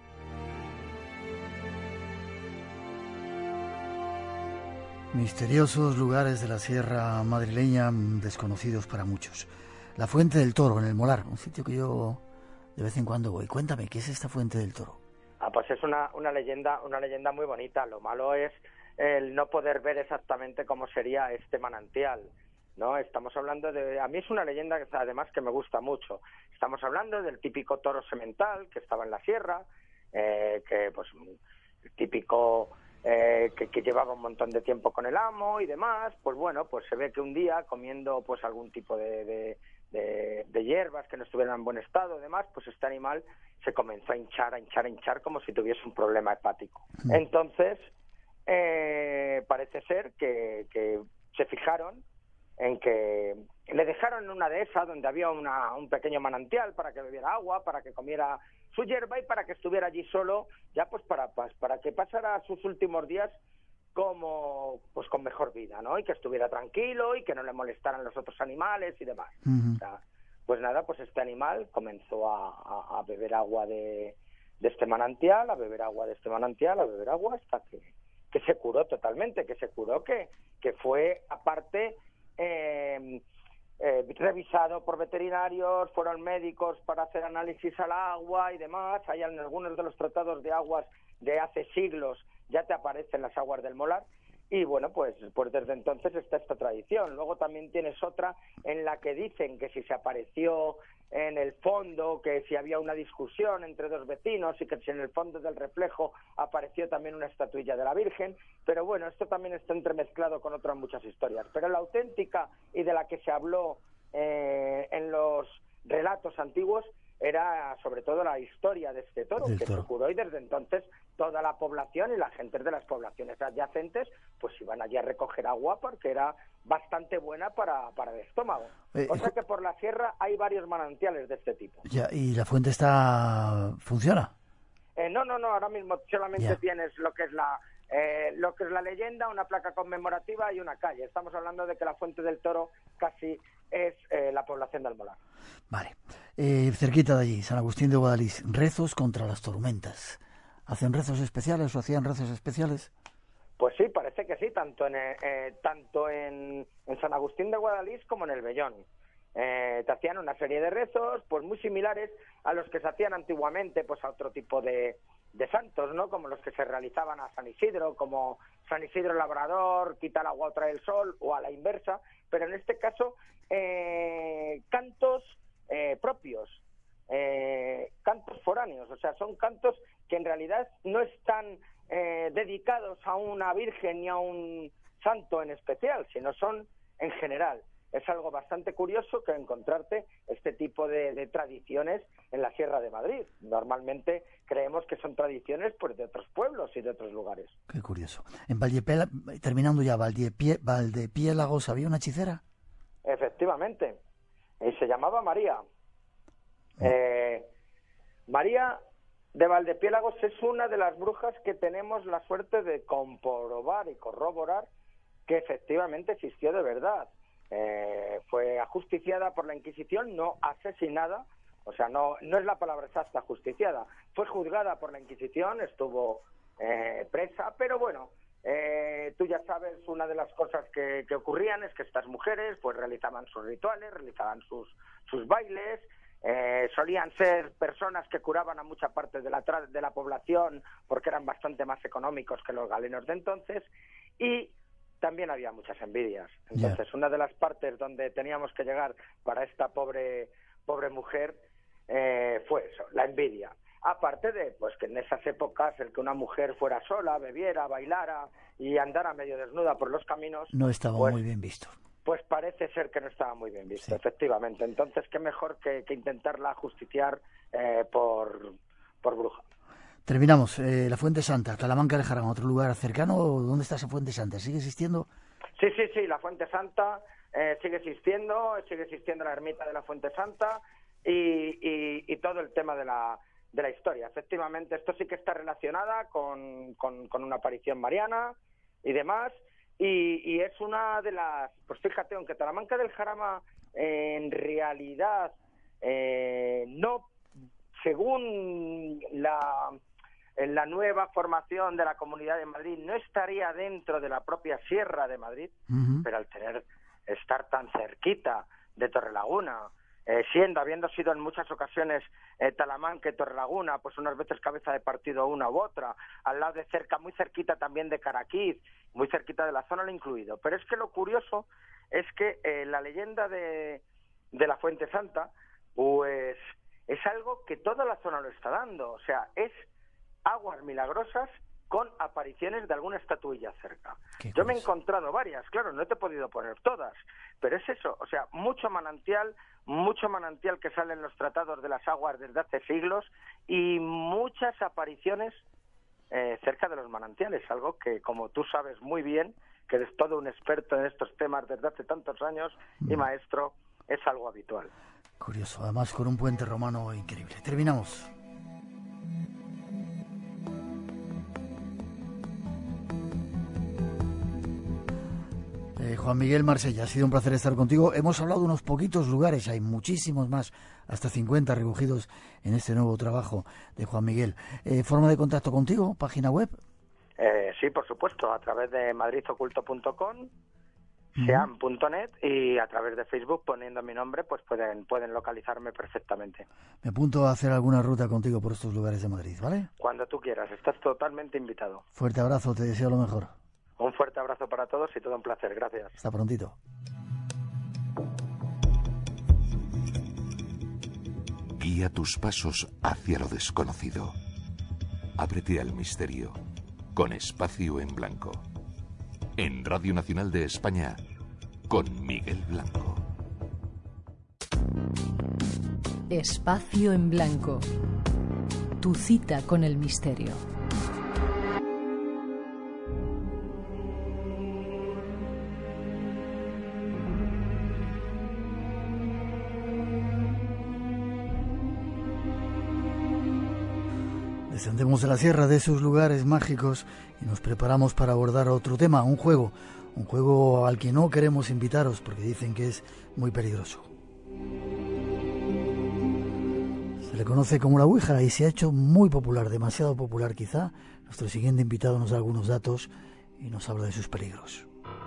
Misteriosos lugares de la sierra madrileña desconocidos para muchos. La Fuente del Toro, en el Molar, un sitio que yo de vez en cuando voy. Cuéntame, ¿qué es esta Fuente del Toro? Ah, pues es una, una leyenda, una leyenda muy bonita. Lo malo es el no poder ver exactamente cómo sería este manantial, ¿no? Estamos hablando de... A mí es una leyenda que además que me gusta mucho. Estamos hablando del típico toro semental que estaba en la sierra, eh, que pues el típico... Eh, que, que llevaba un montón de tiempo con el amo y demás, pues bueno, pues se ve que un día comiendo pues algún tipo de, de, de, de hierbas que no estuvieran en buen estado y demás, pues este animal se comenzó a hinchar, a hinchar, a hinchar como si tuviese un problema hepático. Mm. Entonces, eh, parece ser que, que se fijaron en que le dejaron en una dehesa donde había una, un pequeño manantial para que bebiera agua, para que comiera su hierba y para que estuviera allí solo, ya pues para, para que pasara sus últimos días como pues con mejor vida, ¿no? Y que estuviera tranquilo y que no le molestaran los otros animales y demás. Uh-huh. O sea, pues nada, pues este animal comenzó a, a, a beber agua de, de este manantial, a beber agua de este manantial, a beber agua hasta que, que se curó totalmente, que se curó, que, que fue aparte... Eh, Eh, revisado por veterinarios, fueron médicos para hacer análisis al agua y demás. Hay en algunos de los tratados de aguas de hace siglos ya te aparecen las aguas del Molar y bueno, pues, pues desde entonces está esta tradición. Luego también tienes otra en la que dicen que si se apareció en el fondo, que si había una discusión entre dos vecinos y que si en el fondo del reflejo apareció también una estatuilla de la Virgen, pero bueno, esto también está entremezclado con otras muchas historias. Pero la auténtica y de la que se habló eh, en los relatos antiguos era sobre todo la historia de este toro, que se curó y desde entonces toda la población y la gente de las poblaciones adyacentes pues iban allí a recoger agua porque era bastante buena para, para el estómago. Eh, o sea que por la sierra hay varios manantiales de este tipo. Ya, ¿y la fuente está funciona? Eh, no, no, no, ahora mismo solamente ya. tienes lo que es la eh, lo que es la leyenda, una placa conmemorativa y una calle. Estamos hablando de que la Fuente del Toro casi es eh, la población del Molar. Vale. Eh, cerquita de allí, San Agustín de Guadalís, rezos contra las tormentas. ¿Hacen rezos especiales o hacían rezos especiales? Pues sí, parece que sí, tanto en eh, tanto en, en San Agustín de Guadalís como en el Vellón. Eh, te hacían una serie de rezos pues muy similares a los que se hacían antiguamente pues a otro tipo de, de santos, ¿no? Como los que se realizaban a San Isidro, como San Isidro Labrador, quita el agua, trae el sol, o a la inversa, pero en este caso eh, cantos eh, propios, eh, cantos foráneos, o sea, son cantos que en realidad no están eh, dedicados a una virgen ni a un santo en especial, sino son en general. es algo bastante curioso que encontrarte este tipo de, de tradiciones en la Sierra de Madrid. Normalmente creemos que son tradiciones pues de otros pueblos y de otros lugares. Qué curioso. En Valdepiela, terminando ya, Valdepie, Valdepiélagos, ¿había una hechicera? Efectivamente, y se llamaba María. Eh, María de Valdepiélagos es una de las brujas que tenemos la suerte de comprobar y corroborar que efectivamente existió de verdad. Eh, fue ajusticiada por la Inquisición, no asesinada, o sea, no, no es la palabra exacta, ajusticiada. Fue juzgada por la Inquisición, estuvo eh, presa, pero bueno, eh, tú ya sabes, una de las cosas que, que ocurrían es que estas mujeres pues realizaban sus rituales, realizaban sus, sus bailes. Eh, solían ser personas que curaban a mucha parte de la, de la población porque eran bastante más económicos que los galenos de entonces, y también había muchas envidias. Entonces, yeah. una de las partes donde teníamos que llegar para esta pobre pobre mujer eh, fue eso, la envidia. Aparte de pues que en esas épocas el que una mujer fuera sola, bebiera, bailara y andara medio desnuda por los caminos... No estaba pues, muy bien visto. Pues parece ser que no estaba muy bien visto, sí. efectivamente. Entonces, qué mejor que, que intentarla justiciar eh, por, por bruja. Terminamos. Eh, la Fuente Santa, Talamanca del Jarama, otro lugar cercano. ¿Dónde está esa Fuente Santa? ¿Sigue existiendo? Sí, sí, sí. La Fuente Santa eh, sigue existiendo. Sigue existiendo la ermita de la Fuente Santa y, y, y todo el tema de la, de la historia. Efectivamente, esto sí que está relacionada con, con, con una aparición mariana y demás. Y, y es una de las... Pues fíjate, aunque Talamanca del Jarama eh, en realidad eh, no, según la, en la nueva formación de la Comunidad de Madrid, no estaría dentro de la propia Sierra de Madrid, uh-huh. pero al tener estar tan cerquita de Torrelaguna, eh, siendo, habiendo sido en muchas ocasiones eh, Talamanca y Torrelaguna, pues unas veces cabeza de partido una u otra, al lado de cerca, muy cerquita también de Caraquiz, muy cerquita de la zona lo incluido. Pero es que lo curioso es que eh, la leyenda de, de la Fuente Santa, pues es algo que toda la zona lo está dando, o sea, es aguas milagrosas con apariciones de alguna estatuilla cerca. Yo me he encontrado varias, claro, no te he podido poner todas, pero es eso, o sea, mucho manantial, mucho manantial que sale en los tratados de las aguas desde hace siglos y muchas apariciones eh, cerca de los manantiales, algo que, como tú sabes muy bien, que eres todo un experto en estos temas desde hace tantos años y maestro, es algo habitual. Curioso, además con un puente romano increíble. Terminamos. Eh, Juan Miguel Marsella, ha sido un placer estar contigo. Hemos hablado de unos poquitos lugares, hay muchísimos más, hasta cincuenta recogidos en este nuevo trabajo de Juan Miguel. Eh, ¿Forma de contacto contigo? ¿Página web? Eh, sí, por supuesto, a través de madrid oculto punto com, uh-huh. seam punto net y a través de Facebook poniendo mi nombre, pues pueden, pueden localizarme perfectamente. Me apunto a hacer alguna ruta contigo por estos lugares de Madrid, ¿vale? Cuando tú quieras, estás totalmente invitado. Fuerte abrazo, te deseo lo mejor. Un fuerte abrazo para todos y todo un placer. Gracias. Hasta prontito. Guía tus pasos hacia lo desconocido. Ábrete al misterio con Espacio en Blanco. En Radio Nacional de España, con Miguel Blanco. Espacio en Blanco. Tu cita con el misterio. Descendemos de la sierra, de esos lugares mágicos, y nos preparamos para abordar otro tema, un juego, un juego al que no queremos invitaros porque dicen que es muy peligroso. Se le conoce como la Ouija y se ha hecho muy popular, demasiado popular quizá. Nuestro siguiente invitado nos da algunos datos y nos habla de sus peligros.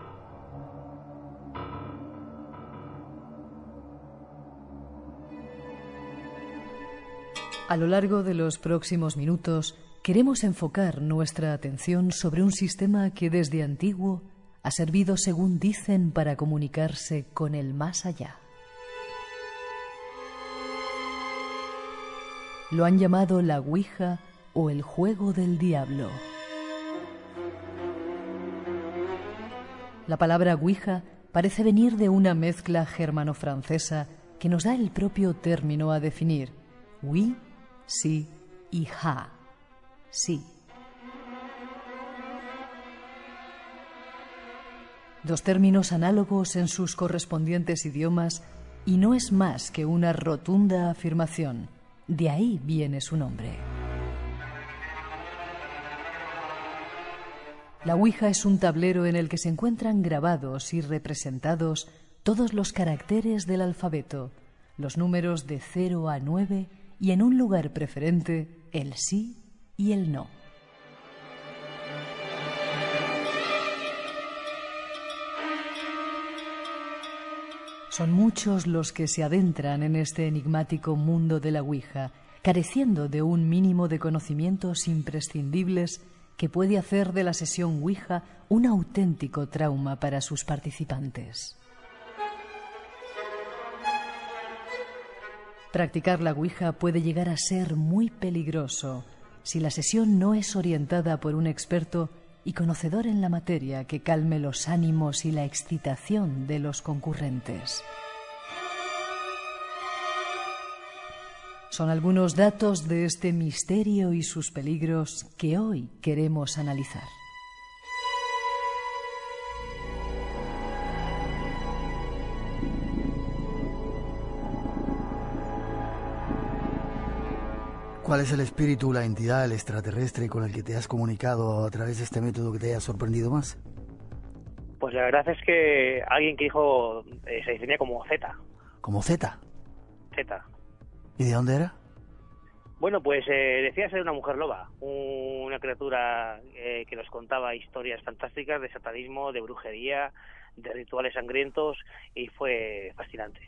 A lo largo de los próximos minutos queremos enfocar nuestra atención sobre un sistema que desde antiguo ha servido, según dicen, para comunicarse con el más allá. Lo han llamado la Ouija o el juego del diablo. La palabra Ouija parece venir de una mezcla germano-francesa que nos da el propio término a definir: oui, sí y ha, sí. Dos términos análogos en sus correspondientes idiomas, y no es más que una rotunda afirmación. De ahí viene su nombre. La Ouija es un tablero en el que se encuentran grabados y representados todos los caracteres del alfabeto, los números de cero a nueve y, en un lugar preferente, el sí y el no. Son muchos los que se adentran en este enigmático mundo de la Ouija, careciendo de un mínimo de conocimientos imprescindibles que puede hacer de la sesión Ouija un auténtico trauma para sus participantes. Practicar la Ouija puede llegar a ser muy peligroso si la sesión no es orientada por un experto y conocedor en la materia que calme los ánimos y la excitación de los concurrentes. Son algunos datos de este misterio y sus peligros que hoy queremos analizar. ¿Cuál es el espíritu, la entidad, el extraterrestre con el que te has comunicado a través de este método que te haya sorprendido más? Pues la verdad es que alguien que dijo, eh, se definía como Z. ¿Como Z? Z. ¿Y de dónde era? Bueno, pues eh, decía ser una mujer loba, una criatura eh, que nos contaba historias fantásticas de satanismo, de brujería, de rituales sangrientos, y fue fascinante.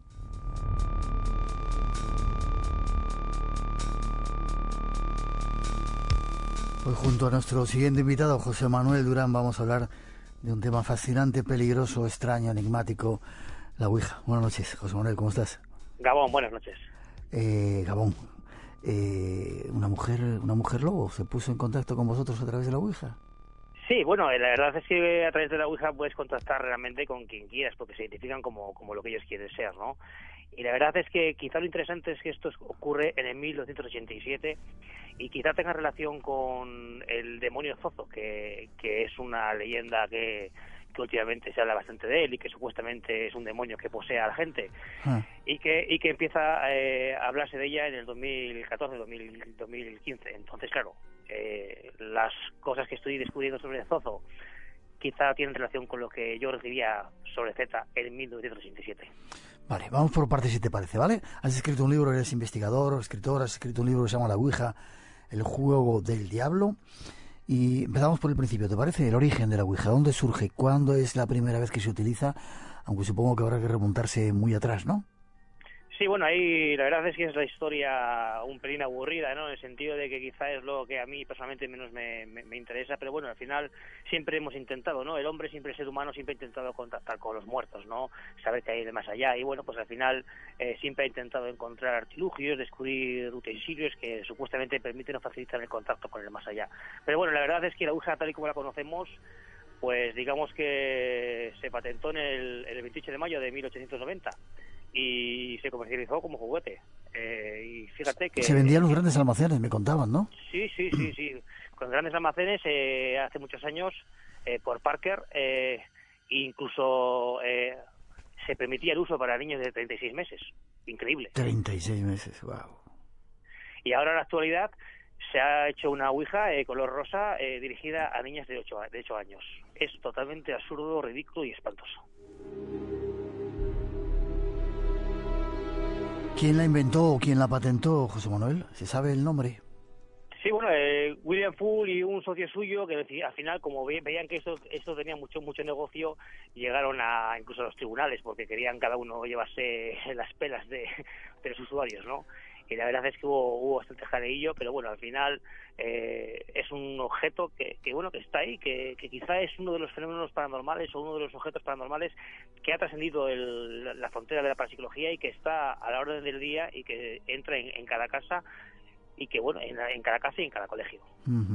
Hoy, junto a nuestro siguiente invitado, José Manuel Durán, vamos a hablar de un tema fascinante, peligroso, extraño, enigmático, la Ouija. Buenas noches, José Manuel, ¿cómo estás? Gabón, buenas noches. Eh, Gabón, eh, una mujer, una mujer lobo se puso en contacto con vosotros a través de la Ouija. Sí, bueno, la verdad es que a través de la Ouija puedes contactar realmente con quien quieras, porque se identifican como, como lo que ellos quieren ser, ¿no? Y la verdad es que quizá lo interesante es que esto ocurre en el mil doscientos ochenta y siete y quizá tenga relación con el demonio Zozo, que, que es una leyenda que, que últimamente se habla bastante de él y que supuestamente es un demonio que posee a la gente. Ah. y que y que empieza eh, a hablarse de ella en el dos mil catorce, dos mil quince. Entonces, claro, eh, las cosas que estoy descubriendo sobre Zozo quizá tienen relación con lo que yo recibía sobre Z en mil novecientos ochenta y siete. Vale, vamos por partes si te parece, ¿vale? Has escrito un libro, eres investigador, escritor, has escrito un libro que se llama La Ouija, el juego del diablo. Y empezamos por el principio, ¿te parece? El origen de la Ouija, ¿dónde surge? ¿Cuándo es la primera vez que se utiliza? Aunque supongo que habrá que remontarse muy atrás, ¿no? Sí, bueno, ahí la verdad es que es la historia un pelín aburrida, ¿no? En el sentido de que quizá es lo que a mí personalmente menos me, me, me interesa, pero bueno, al final siempre hemos intentado, ¿no? El hombre, siempre el ser humano, siempre ha intentado contactar con los muertos, ¿no? Saber qué hay de más allá, y bueno, pues al final eh, siempre ha intentado encontrar artilugios, descubrir utensilios que supuestamente permiten o facilitan el contacto con el más allá. Pero bueno, la verdad es que la Ouija, tal y como la conocemos, pues digamos que se patentó en el, el veintiocho de mayo de mil ochocientos noventa. Y se comercializó como juguete. Eh, y fíjate que... Se vendían en los grandes almacenes, me contaban, ¿no? Sí, sí, sí, sí. Con grandes almacenes eh, hace muchos años, eh, por Parker, eh, incluso eh, se permitía el uso para niños de treinta y seis meses. Increíble. treinta y seis meses, wow. Y ahora en la actualidad se ha hecho una Ouija eh, color rosa eh, dirigida a niñas de ocho, de ocho años. Es totalmente absurdo, ridículo y espantoso. ¿Quién la inventó o quién la patentó, José Manuel? ¿Se sabe el nombre? Sí, bueno, eh, William Full y un socio suyo que al final, como ve, veían que esto, esto tenía mucho mucho negocio, llegaron a incluso a los tribunales porque querían cada uno llevarse las pelas de, de los usuarios, ¿no? Y la verdad es que hubo, hubo bastante jaleillo, pero bueno, al final eh, es un objeto que, que bueno que está ahí, que, que quizá es uno de los fenómenos paranormales o uno de los objetos paranormales que ha trascendido el, la frontera de la parapsicología y que está a la orden del día y que entra en, en cada casa y que bueno en, en cada casa y en cada colegio. Uh-huh.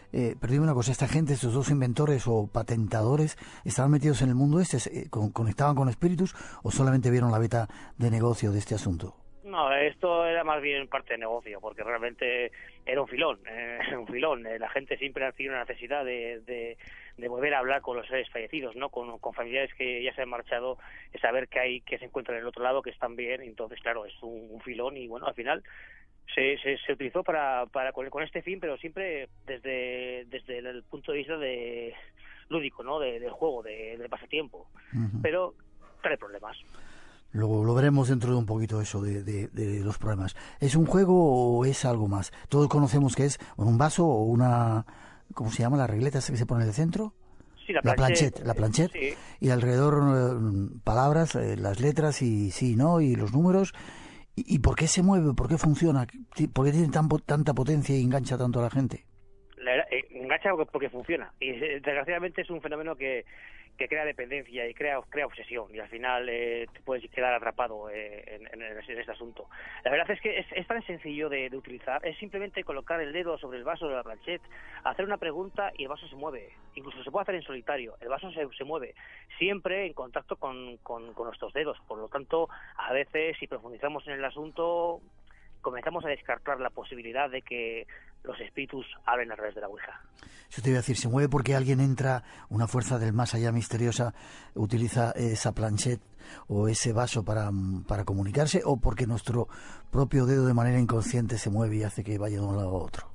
Eh, pero dime una cosa, ¿esta gente, estos dos inventores o patentadores, estaban metidos en el mundo este, eh, con, conectaban con espíritus o solamente vieron la beta de negocio de este asunto? No, esto era más bien parte de negocio, porque realmente era un filón, eh, un filón. Eh, la gente siempre ha tenido una necesidad de, de, de volver a hablar con los seres fallecidos, ¿no? Con, con familiares que ya se han marchado, saber que hay, que se encuentran en el otro lado, que están bien. Entonces, claro, es un, un filón y bueno, al final se, se, se utilizó para, para con, con este fin, pero siempre desde, desde el punto de vista de lúdico, ¿no? De, del juego, de, de pasatiempo. Uh-huh. Pero trae problemas. Luego lo veremos dentro de un poquito eso de, de, de los problemas. ¿Es un juego o es algo más? Todos conocemos que es un vaso o una... ¿Cómo se llama? ¿La regleta esa que se pone en el centro? Sí, la planchette. La planchette. Sí. Y alrededor eh, palabras, eh, las letras y sí, ¿no? Y los números. ¿Y, y por qué se mueve? ¿Por qué funciona? ¿Por qué tiene tan, tanta potencia y engancha tanto a la gente? La, eh, engancha porque funciona. Y desgraciadamente es un fenómeno que... que crea dependencia y crea crea obsesión y al final eh, te puedes quedar atrapado eh, en, en, en este asunto. La verdad es que es, es tan sencillo de, de utilizar, es simplemente colocar el dedo sobre el vaso de la planchette, hacer una pregunta y el vaso se mueve. Incluso se puede hacer en solitario, el vaso se, se mueve, siempre en contacto con, con, con nuestros dedos. Por lo tanto, a veces si profundizamos en el asunto, comenzamos a descartar la posibilidad de que los espíritus hablen a través de la Ouija. Eso te iba a decir, ¿se mueve porque alguien entra, una fuerza del más allá misteriosa, utiliza esa planchette o ese vaso para, para comunicarse, o porque nuestro propio dedo de manera inconsciente se mueve y hace que vaya de un lado a otro?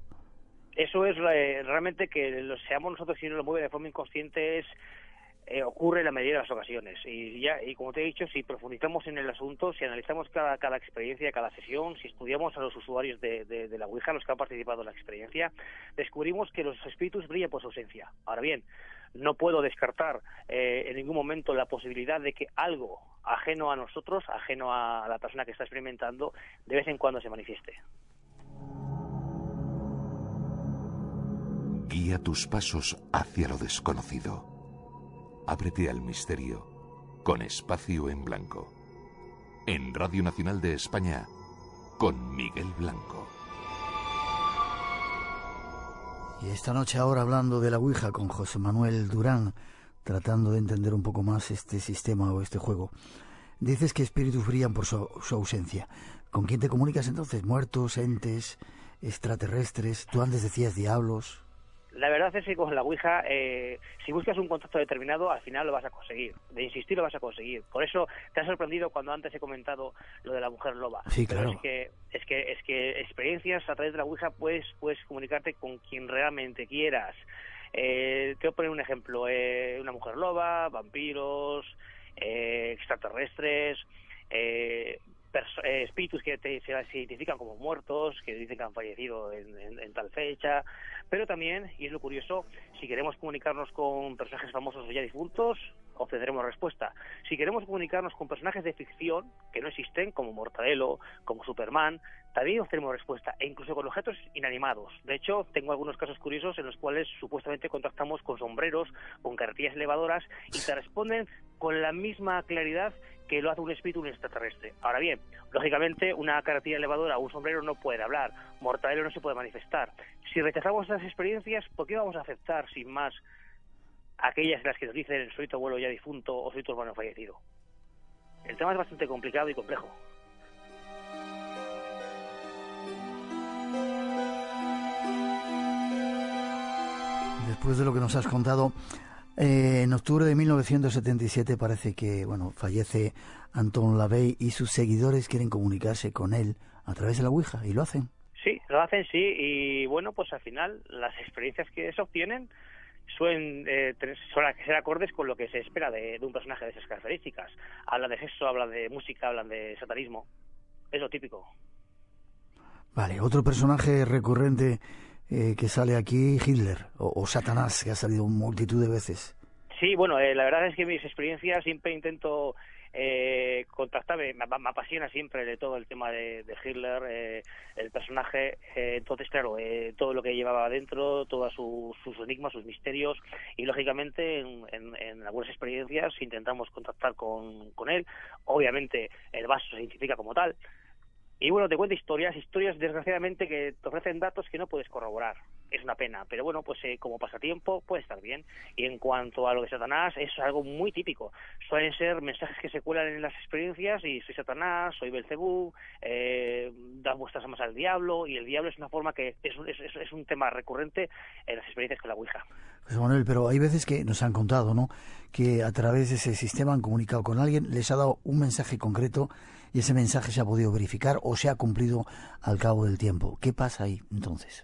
Eso es eh, realmente que lo seamos nosotros si no lo mueve de forma inconsciente es... Eh, ocurre en la mayoría de las ocasiones y ya y como te he dicho, si profundizamos en el asunto, si analizamos cada cada experiencia, cada sesión, si estudiamos a los usuarios de, de, de la Ouija, los que han participado en la experiencia, descubrimos que los espíritus brillan por su ausencia. Ahora bien, no puedo descartar eh, en ningún momento la posibilidad de que algo ajeno a nosotros, ajeno a la persona que está experimentando, de vez en cuando se manifieste. Guía tus pasos hacia lo desconocido. Ábrete al misterio con Espacio en Blanco. En Radio Nacional de España, con Miguel Blanco. Y esta noche ahora hablando de la Ouija con José Manuel Durán, tratando de entender un poco más este sistema o este juego. Dices que espíritus brillan por su, su ausencia. ¿Con quién te comunicas entonces? ¿Muertos, entes, extraterrestres? Tú antes decías diablos... La verdad es que con la Ouija, eh, si buscas un contacto determinado, al final lo vas a conseguir. De insistir lo vas a conseguir. Por eso te ha sorprendido cuando antes he comentado lo de la mujer loba. Sí, claro. Pero es que, es que, es que experiencias a través de la Ouija puedes, puedes comunicarte con quien realmente quieras. Eh, te voy a poner un ejemplo. Eh, una mujer loba, vampiros, eh, extraterrestres... Eh, Perso- eh, espíritus que te, se, se identifican como muertos, que dicen que han fallecido en, en, en tal fecha, pero también, y es lo curioso, si queremos comunicarnos con personajes famosos o ya difuntos, obtendremos respuesta. Si queremos comunicarnos con personajes de ficción que no existen, como Mortadelo, como Superman, también obtenemos respuesta, e incluso con objetos inanimados. De hecho, tengo algunos casos curiosos en los cuales supuestamente contactamos con sombreros, con carretillas elevadoras, y te responden con la misma claridad que lo hace un espíritu un extraterrestre. Ahora bien, lógicamente una carretilla elevadora o un sombrero no puede hablar, Mortadelo no se puede manifestar. Si rechazamos esas experiencias, ¿por qué vamos a aceptar sin más aquellas en las que nos dicen soy tu abuelo ya difunto o soy tu hermano fallecido? El tema es bastante complicado y complejo. Después de lo que nos has contado, Eh, en octubre de mil novecientos setenta y siete parece que, bueno, fallece Anton LaVey y sus seguidores quieren comunicarse con él a través de la Ouija, y lo hacen. Sí, lo hacen, sí, y bueno, pues al final las experiencias que se obtienen suelen, eh, tener, suelen ser acordes con lo que se espera de, de un personaje de esas características. Hablan de sexo, hablan de música, hablan de satanismo, es lo típico. Vale, otro personaje recurrente Eh, que sale aquí, Hitler, o, o Satanás, que ha salido multitud de veces. Sí, bueno, eh, la verdad es que mis experiencias siempre intento eh, contactarme, me, me apasiona siempre de todo el tema de, de Hitler, eh, el personaje, eh, entonces claro, eh, todo lo que llevaba adentro, todos su, sus enigmas, sus misterios, y lógicamente en, en, en algunas experiencias intentamos contactar con, con él. Obviamente el vaso se identifica como tal, Y bueno, te cuenta historias, historias desgraciadamente que te ofrecen datos que no puedes corroborar. Es una pena, pero bueno, pues eh, como pasatiempo puede estar bien. Y en cuanto a lo de Satanás, es algo muy típico. Suelen ser mensajes que se cuelan en las experiencias y soy Satanás, soy Belcebú, eh, das vuestras almas al diablo, y el diablo es una forma que es, es, es un tema recurrente en las experiencias con la Ouija. José Manuel, pero hay veces que nos han contado, ¿no?, que a través de ese sistema han comunicado con alguien, les ha dado un mensaje concreto y ese mensaje se ha podido verificar o se ha cumplido al cabo del tiempo. ¿Qué pasa ahí entonces?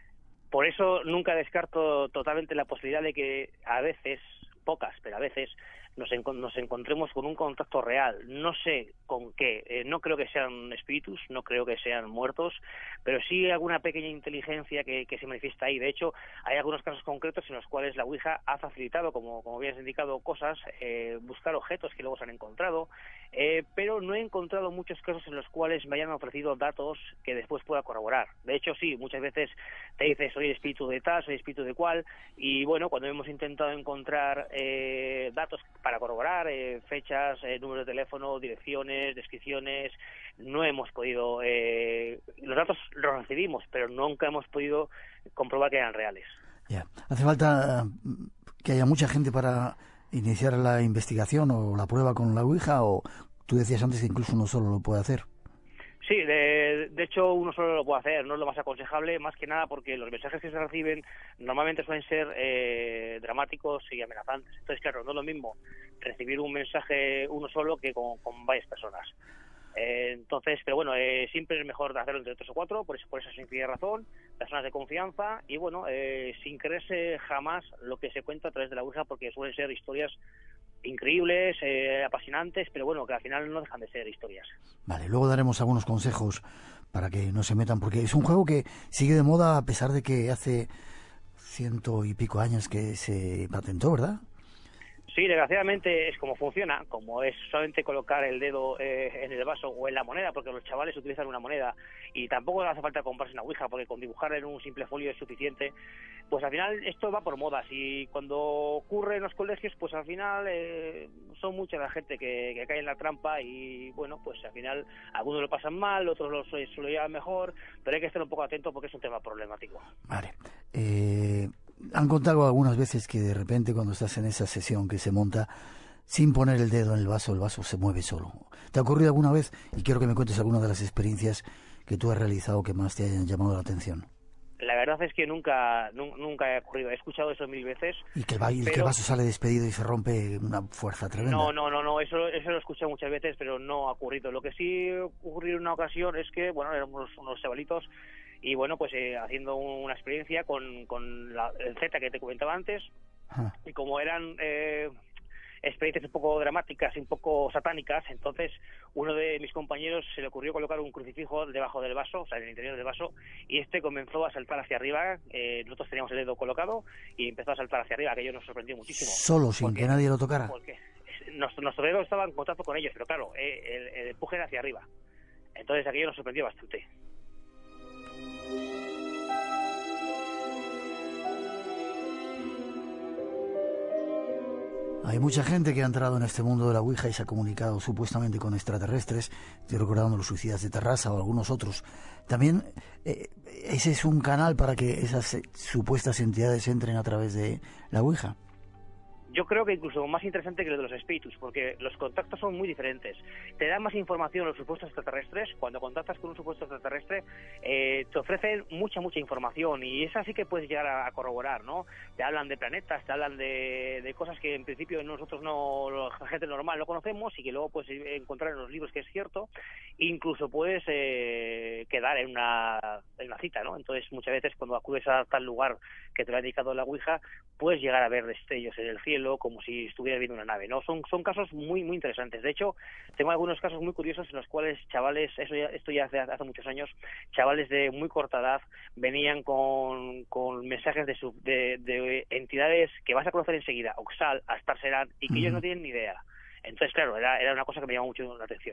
Por eso nunca descarto totalmente la posibilidad de que a veces, pocas, pero a veces, nos, enco- nos encontremos con un contacto real. No sé con qué, eh, no creo que sean espíritus, no creo que sean muertos, pero sí alguna pequeña inteligencia que, que se manifiesta ahí. De hecho, hay algunos casos concretos en los cuales la Ouija ha facilitado, como, como bien has indicado, cosas, eh, buscar objetos que luego se han encontrado, eh, pero no he encontrado muchos casos en los cuales me hayan ofrecido datos que después pueda corroborar. De hecho, sí, muchas veces te dices, soy espíritu de tal, soy espíritu de cual, y bueno, cuando hemos intentado encontrar eh, datos para corroborar, eh, fechas, eh, números de teléfono, direcciones, descripciones, no hemos podido, eh, los datos los recibimos, pero nunca hemos podido comprobar que eran reales. Ya. ¿Hace falta uh, que haya mucha gente para iniciar la investigación o la prueba con la Ouija, o tú decías antes que incluso uno solo lo puede hacer? Sí, de, de hecho uno solo lo puede hacer, no es lo más aconsejable, más que nada porque los mensajes que se reciben normalmente suelen ser eh, dramáticos y amenazantes. Entonces, claro, no es lo mismo recibir un mensaje uno solo que con, con varias personas. Eh, entonces, pero bueno, eh, siempre es mejor hacerlo entre tres o cuatro, por eso, por esa sencilla razón, personas de confianza y bueno, eh, sin creerse jamás lo que se cuenta a través de la Ouija, porque suelen ser historias increíbles, eh, apasionantes, pero bueno, que al final no dejan de ser historias. Vale, luego daremos algunos consejos para que no se metan, porque es un juego que sigue de moda a pesar de que hace ciento y pico años que se patentó, ¿verdad? Sí, desgraciadamente es como funciona, como es solamente colocar el dedo eh, en el vaso o en la moneda, porque los chavales utilizan una moneda y tampoco hace falta comprarse una Ouija, porque con dibujar en un simple folio es suficiente. Pues al final esto va por modas y cuando ocurre en los colegios, pues al final eh, son mucha la gente que, que cae en la trampa y bueno, pues al final algunos lo pasan mal, otros lo, lo llevan mejor, pero hay que estar un poco atento porque es un tema problemático. Vale. Eh... Han contado algunas veces que de repente cuando estás en esa sesión que se monta, sin poner el dedo en el vaso, el vaso se mueve solo. ¿Te ha ocurrido alguna vez? Y quiero que me cuentes alguna de las experiencias que tú has realizado que más te hayan llamado la atención. La verdad es que nunca nunca he ocurrido. He escuchado eso mil veces. Y que el, pero... que el vaso sale despedido y se rompe una fuerza tremenda. No, no, no, no. Eso, eso lo he escuchado muchas veces, pero no ha ocurrido. Lo que sí ocurrió en una ocasión es que, bueno, éramos unos chavalitos y bueno, pues eh, haciendo una experiencia con, con la, el Z que te comentaba antes, ah. y como eran eh, experiencias un poco dramáticas y un poco satánicas, entonces uno de mis compañeros se le ocurrió colocar un crucifijo debajo del vaso, o sea, en el interior del vaso, y este comenzó a saltar hacia arriba. Eh, nosotros teníamos el dedo colocado y empezó a saltar hacia arriba, aquello nos sorprendió muchísimo. ¿Solo, sin porque, que nadie lo tocara? Porque nuestro, nuestro dedo estaba en contacto con ellos, pero claro, eh, el, el empuje era hacia arriba. Entonces aquello nos sorprendió bastante. Hay mucha gente que ha entrado en este mundo de la Ouija y se ha comunicado supuestamente con extraterrestres. Estoy recordando los suicidas de Terrassa o algunos otros. También eh, ese es un canal para que esas eh, supuestas entidades entren a través de la Ouija. Yo creo que incluso más interesante que lo de los espíritus, porque los contactos son muy diferentes. Te dan más información los supuestos extraterrestres. Cuando contactas con un supuesto extraterrestre, eh, te ofrecen mucha, mucha información y esa sí que puedes llegar a, a corroborar, ¿no? Te hablan de planetas, te hablan de, de cosas que en principio nosotros no, la gente normal no conocemos y que luego puedes encontrar en los libros que es cierto. Incluso puedes eh, quedar en una, en una cita, ¿no? Entonces muchas veces cuando acudes a tal lugar que te lo ha indicado la Ouija, puedes llegar a ver destellos en el cielo, como si estuviera viendo una nave, ¿no? Son son casos muy muy interesantes. De hecho, tengo algunos casos muy curiosos en los cuales chavales, eso ya, esto ya hace, hace muchos años, chavales de muy corta edad venían con, con mensajes de, su, de, de entidades que vas a conocer enseguida, Oxal, Astar Serán, y que mm. ellos no tienen ni idea. Entonces, claro, era, era una cosa que me llamó mucho la atención.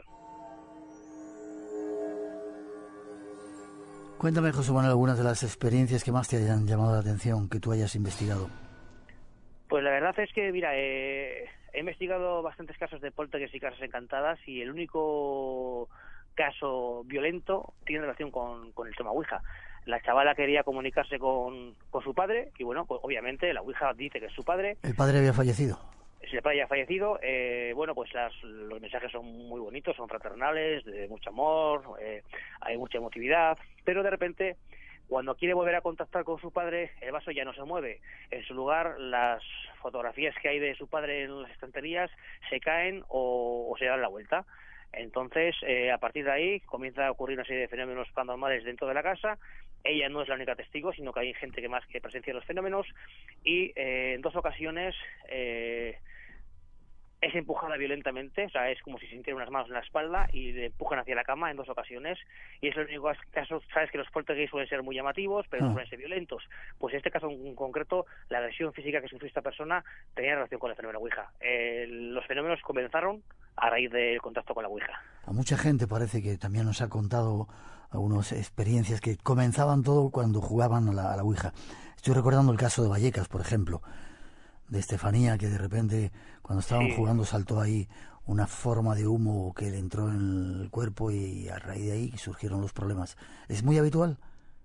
Cuéntame, José Manuel, algunas de las experiencias que más te hayan llamado la atención, que tú hayas investigado. Pues la verdad es que, mira, eh, he investigado bastantes casos de poltergeist y casas encantadas y el único caso violento tiene relación con, con el tema Ouija. La chavala quería comunicarse con, con su padre y bueno, pues obviamente la Ouija dice que es su padre. ¿El padre había fallecido? Si el padre ya ha fallecido, eh, bueno, pues las, los mensajes son muy bonitos, son fraternales, de mucho amor, eh, hay mucha emotividad, pero de repente, cuando quiere volver a contactar con su padre, el vaso ya no se mueve. En su lugar, las fotografías que hay de su padre en las estanterías se caen o, o se dan la vuelta. Entonces, eh, a partir de ahí, comienza a ocurrir una serie de fenómenos paranormales dentro de la casa. Ella no es la única testigo, sino que hay gente que más que presencia los fenómenos. Y eh, en dos ocasiones eh, es empujada violentamente, o sea, es como si sintiera unas manos en la espalda y le empujan hacia la cama en dos ocasiones. Y es el único caso, sabes que los poltergeist suelen ser muy llamativos, pero no suelen ser violentos. Pues en este caso en concreto, la agresión física que sufrió esta persona tenía relación con el fenómeno Ouija. Eh, los fenómenos comenzaron a raíz del contacto con la Ouija. A mucha gente parece que también nos ha contado algunas experiencias que comenzaban todo cuando jugaban a la, a la Ouija. Estoy recordando el caso de Vallecas, por ejemplo, de Estefanía, que de repente cuando estaban sí. jugando saltó ahí una forma de humo que le entró en el cuerpo y a raíz de ahí surgieron los problemas. ¿Es muy habitual?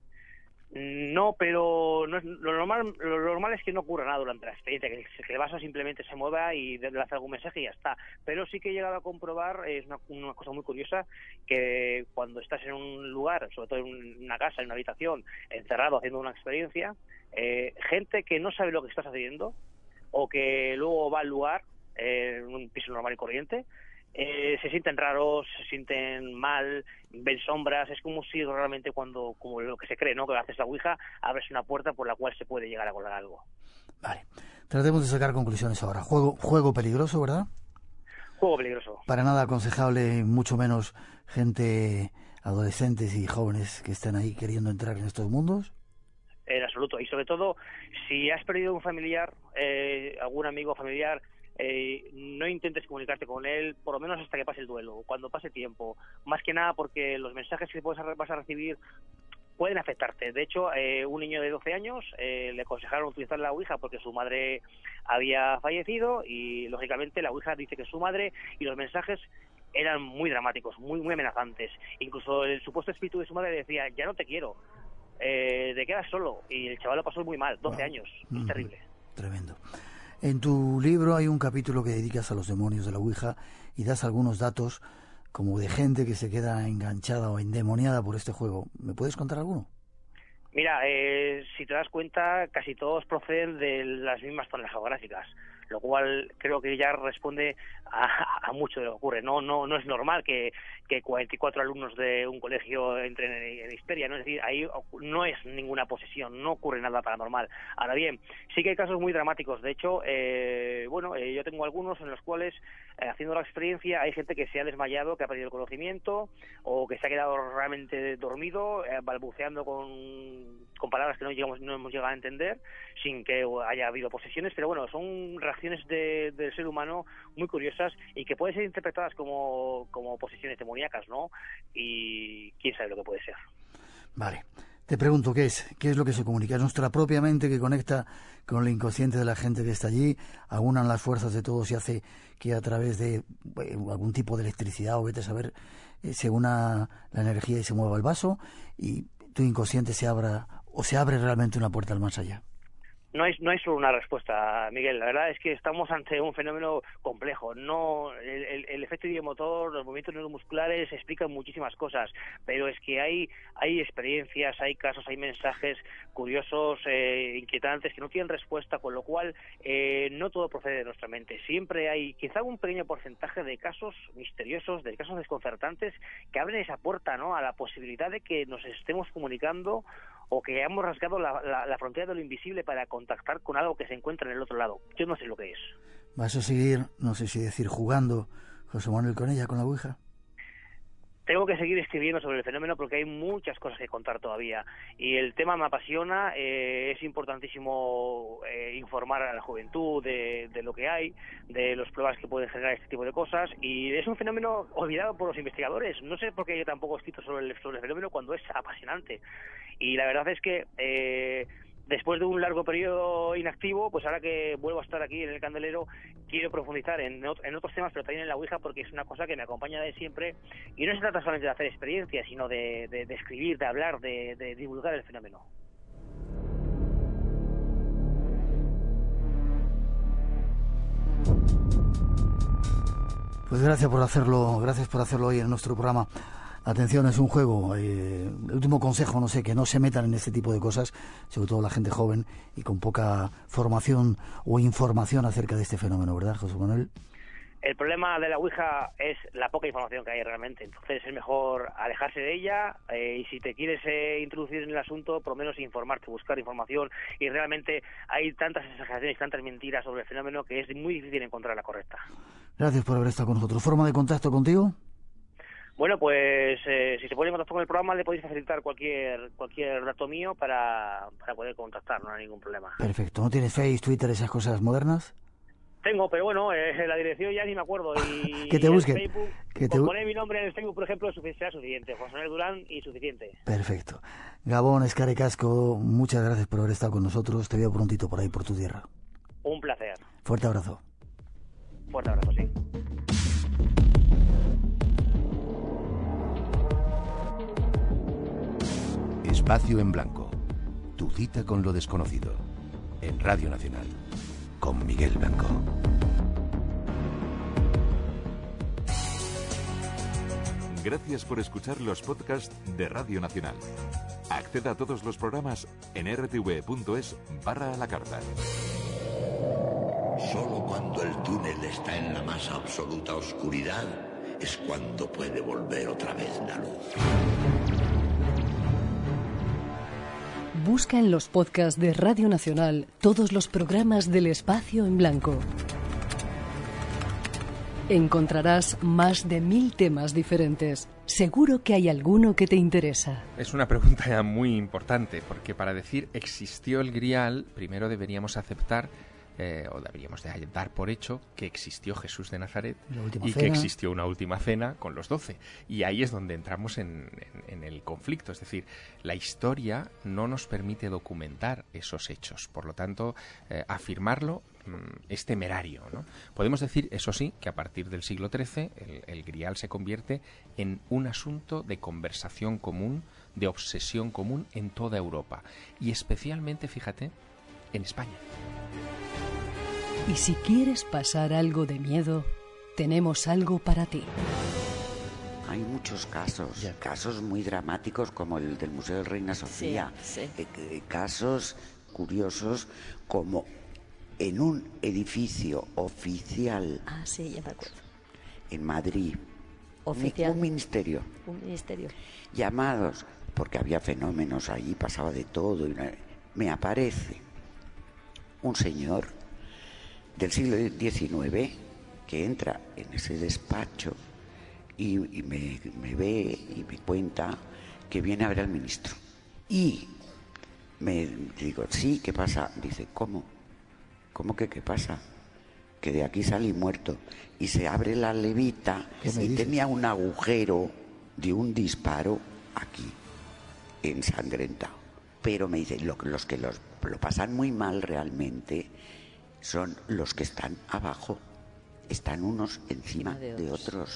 No, pero no es, lo normal lo normal es que no ocurra nada durante la experiencia, que, que el vaso simplemente se mueva y le hace algún mensaje y ya está. Pero sí que he llegado a comprobar, es una, una cosa muy curiosa, que cuando estás en un lugar, sobre todo en una casa, en una habitación, encerrado haciendo una experiencia, eh, gente que no sabe lo que estás haciendo o que luego va al lugar, eh, en un piso normal y corriente, Eh, se sienten raros, se sienten mal, ven sombras. Es como si realmente cuando, como lo que se cree, ¿no?, que haces la Ouija, abres una puerta por la cual se puede llegar a colar algo. Vale, tratemos de sacar conclusiones ahora. Juego, juego peligroso, ¿verdad? Juego peligroso. Para nada aconsejable, mucho menos gente, adolescentes y jóvenes que estén ahí queriendo entrar en estos mundos. En absoluto, y sobre todo, si has perdido un familiar, eh, algún amigo familiar, Eh, no intentes comunicarte con él, por lo menos hasta que pase el duelo, cuando pase tiempo, más que nada porque los mensajes que puedes, vas a recibir pueden afectarte. De hecho, eh, un niño de doce años eh, le aconsejaron utilizar la Ouija porque su madre había fallecido y lógicamente la Ouija dice que es su madre, y los mensajes eran muy dramáticos, muy muy amenazantes. Incluso el supuesto espíritu de su madre decía: ya no te quiero, eh, te quedas solo, y el chaval lo pasó muy mal, doce años, es mm, terrible. Tremendo. En tu libro hay un capítulo que dedicas a los demonios de la Ouija y das algunos datos como de gente que se queda enganchada o endemoniada por este juego. ¿Me puedes contar alguno? Mira, eh, si te das cuenta, casi todos proceden de las mismas zonas geográficas, lo cual creo que ya responde a, a mucho de lo que ocurre. No, no, no es normal que, que cuarenta y cuatro alumnos de un colegio entren en, en histeria, ¿no? Es decir, ahí no es ninguna posesión, no ocurre nada paranormal. Ahora bien, sí que hay casos muy dramáticos. De hecho, eh, bueno, eh, yo tengo algunos en los cuales, eh, haciendo la experiencia, hay gente que se ha desmayado, que ha perdido el conocimiento, o que se ha quedado realmente dormido, eh, balbuceando con, con palabras que no, llegamos, no hemos llegado a entender, sin que haya habido posesiones. Pero bueno, son reacciones de, del ser humano muy curiosas y que pueden ser interpretadas como, como posesiones demoníacas, ¿no? Y quién sabe lo que puede ser. Vale. Te pregunto, ¿qué es? ¿Qué es lo que se comunica? ¿Es nuestra propia mente que conecta con el inconsciente de la gente que está allí? ¿Aunan las fuerzas de todos y hace que a través de eh, algún tipo de electricidad o vete a saber, eh, se una la energía y se mueva el vaso y tu inconsciente se abra o se abre realmente una puerta al más allá? No hay, no hay solo una respuesta, Miguel. La verdad es que estamos ante un fenómeno complejo. No, el, el, el efecto idiomotor, los movimientos neuromusculares explican muchísimas cosas, pero es que hay, hay experiencias, hay casos, hay mensajes curiosos, eh, inquietantes, que no tienen respuesta, con lo cual eh, no todo procede de nuestra mente. Siempre hay quizá un pequeño porcentaje de casos misteriosos, de casos desconcertantes, que abren esa puerta, ¿no?, a la posibilidad de que nos estemos comunicando o que hayamos rasgado la, la, la frontera de lo invisible para contactar con algo que se encuentra en el otro lado. Yo no sé lo que es. ¿Vas a seguir, no sé si decir jugando, José Manuel, con ella, con la Ouija? Tengo que seguir escribiendo sobre el fenómeno porque hay muchas cosas que contar todavía y el tema me apasiona. Eh, es importantísimo eh, informar a la juventud de, de lo que hay, de las pruebas que pueden generar este tipo de cosas, y es un fenómeno olvidado por los investigadores. No sé por qué yo tampoco he escrito sobre el, sobre el fenómeno cuando es apasionante, y la verdad es que eh, después de un largo periodo inactivo, pues ahora que vuelvo a estar aquí en el Candelero, quiero profundizar en, en otros temas, pero también en la Ouija, porque es una cosa que me acompaña de siempre, y no se trata solamente de hacer experiencias, sino de, de, de escribir, de hablar, de, de divulgar el fenómeno. Pues gracias por hacerlo, gracias por hacerlo hoy en nuestro programa. Atención, es un juego. Eh, el último consejo, no sé, que no se metan en este tipo de cosas, sobre todo la gente joven y con poca formación o información acerca de este fenómeno, ¿verdad, José Manuel? El problema de la Ouija es la poca información que hay realmente, entonces es mejor alejarse de ella eh, y si te quieres eh, introducir en el asunto, por lo menos informarte, buscar información, y realmente hay tantas exageraciones, tantas mentiras sobre el fenómeno que es muy difícil encontrar la correcta. Gracias por haber estado con nosotros. ¿Forma de contacto contigo? Bueno, pues eh, si se pone en contacto con el programa le podéis facilitar cualquier cualquier dato mío para, para poder contactar, no hay ningún problema. Perfecto. ¿No tienes Face, Twitter, esas cosas modernas? Tengo, pero bueno, eh, la dirección ya ni me acuerdo. Y que te busquen. Facebook, que te con bu- poner mi nombre en el Facebook, por ejemplo, será suficiente. José Manuel Durán y suficiente. Perfecto. Gabón, Escarre Casco, muchas gracias por haber estado con nosotros. Te veo prontito por ahí, por tu tierra. Un placer. Fuerte abrazo. Fuerte abrazo, sí. Espacio en Blanco. Tu cita con lo desconocido. En Radio Nacional. Con Miguel Blanco. Gracias por escuchar los podcasts de Radio Nacional. Acceda a todos los programas en r t v punto es barra a la carta. Solo cuando el túnel está en la más absoluta oscuridad es cuando puede volver otra vez la luz. Busca en los podcasts de Radio Nacional todos los programas del Espacio en Blanco. Encontrarás más de mil temas diferentes. Seguro que hay alguno que te interesa. Es una pregunta ya muy importante, porque para decir existió el Grial, primero deberíamos aceptar Eh, o deberíamos de dar por hecho que existió Jesús de Nazaret y cena. que existió una última cena con los doce. Y ahí es donde entramos en, en, en el conflicto. Es decir, la historia no nos permite documentar esos hechos. Por lo tanto, eh, afirmarlo mmm, es temerario, ¿no? Podemos decir, eso sí, que a partir del siglo trece el, el Grial se convierte en un asunto de conversación común, de obsesión común en toda Europa. Y especialmente, fíjate, en España. Y si quieres pasar algo de miedo, tenemos algo para ti. Hay muchos casos, yeah. casos muy dramáticos como el del Museo de Reina Sofía, sí, sí. Eh, casos curiosos como en un edificio oficial ah, sí, ya me acuerdo. en Madrid, oficial. un, un ministerio, un ministerio, llamados, porque había fenómenos allí, pasaba de todo, y me aparece un señor del siglo diecinueve que entra en ese despacho y, y me, me ve y me cuenta que viene a ver al ministro. Y me digo, sí, ¿qué pasa? Dice, ¿cómo? ¿Cómo que qué pasa? Que de aquí salí muerto. Y se abre la levita y tenía un agujero de un disparo aquí, ensangrentado. Pero me dice, lo, los que los, lo pasan muy mal realmente son los que están abajo. Están unos encima de, de otros.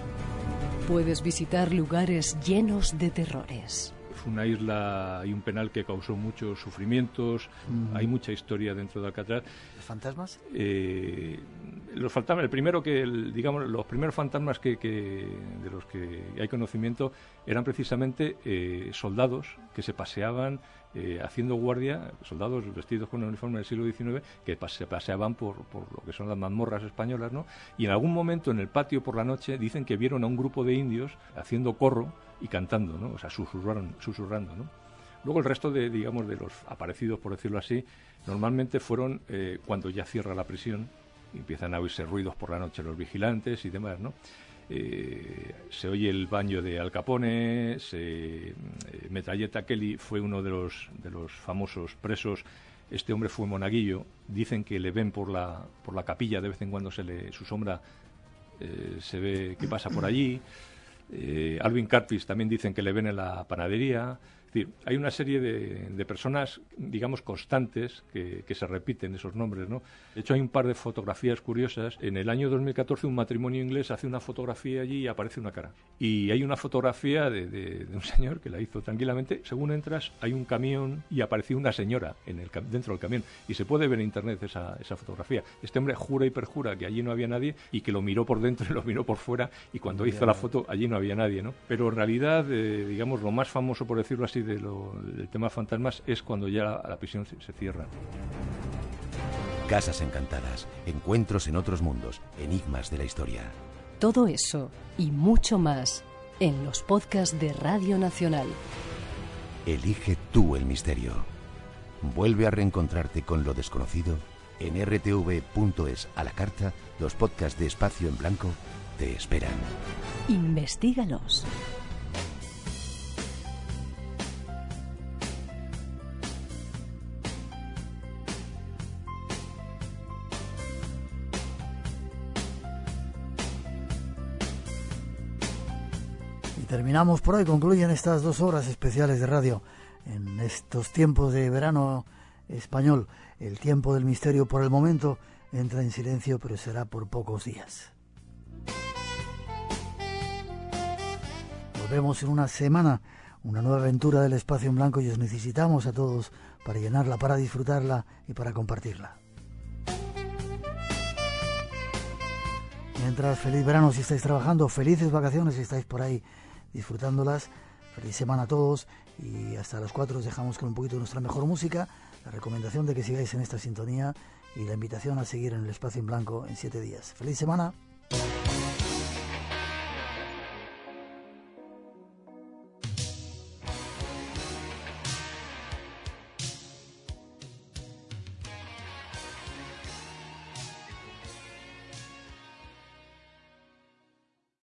Puedes visitar lugares llenos de terrores. Fue una isla y un penal que causó muchos sufrimientos. Mm. Hay mucha historia dentro de Alcatraz. ¿Los fantasmas? Eh, los fantasmas, el primero que, el, digamos, los primeros fantasmas que, que de los que hay conocimiento eran precisamente eh, soldados que se paseaban eh, haciendo guardia, soldados vestidos con el uniforme del siglo diecinueve que se paseaban por, por lo que son las mazmorras españolas, ¿no? Y en algún momento en el patio por la noche dicen que vieron a un grupo de indios haciendo corro y cantando, ¿no? O sea, susurraron, susurrando, ¿no? Luego el resto de, digamos, de los aparecidos, por decirlo así, normalmente fueron eh, cuando ya cierra la prisión y empiezan a oírse ruidos por la noche los vigilantes y demás, ¿no? Eh, se oye el baño de Al Capone, se, eh, Metralleta Kelly fue uno de los, de los famosos presos. Este hombre fue monaguillo, dicen que le ven por la, por la capilla, de vez en cuando se le, su sombra eh, se ve que pasa por allí. Eh, Alvin Karpis también dicen que le ven en la panadería. Es decir, hay una serie de, de personas, digamos, constantes que, que se repiten esos nombres, ¿no? De hecho, hay un par de fotografías curiosas. En el año dos mil catorce, un matrimonio inglés hace una fotografía allí y aparece una cara. Y hay una fotografía de, de, de un señor que la hizo tranquilamente. Según entras, hay un camión y apareció una señora en el, dentro del camión. Y se puede ver en internet esa, esa fotografía. Este hombre jura y perjura que allí no había nadie y que lo miró por dentro y lo miró por fuera. Y cuando hizo la foto, allí no había nadie, ¿no? Pero en realidad, eh, digamos, lo más famoso, por decirlo así, de lo, del tema fantasmas es cuando ya la, la prisión se, se cierra. Casas encantadas, encuentros en otros mundos, enigmas de la historia. Todo eso y mucho más en los podcasts de Radio Nacional. Elige tú el misterio. Vuelve a reencontrarte con lo desconocido en erre te ve punto es a la carta. Los podcasts de Espacio en Blanco te esperan. Investígalos. Terminamos por hoy, concluyen estas dos horas especiales de radio en estos tiempos de verano español. El tiempo del misterio por el momento entra en silencio, pero será por pocos días. Nos vemos en una semana, una nueva aventura del Espacio en Blanco, y os necesitamos a todos para llenarla, para disfrutarla y para compartirla. Mientras, feliz verano si estáis trabajando, felices vacaciones si estáis por ahí disfrutándolas. Feliz semana a todos, y hasta las cuatro os dejamos con un poquito de nuestra mejor música, la recomendación de que sigáis en esta sintonía y la invitación a seguir en el Espacio en Blanco en siete días. Feliz semana.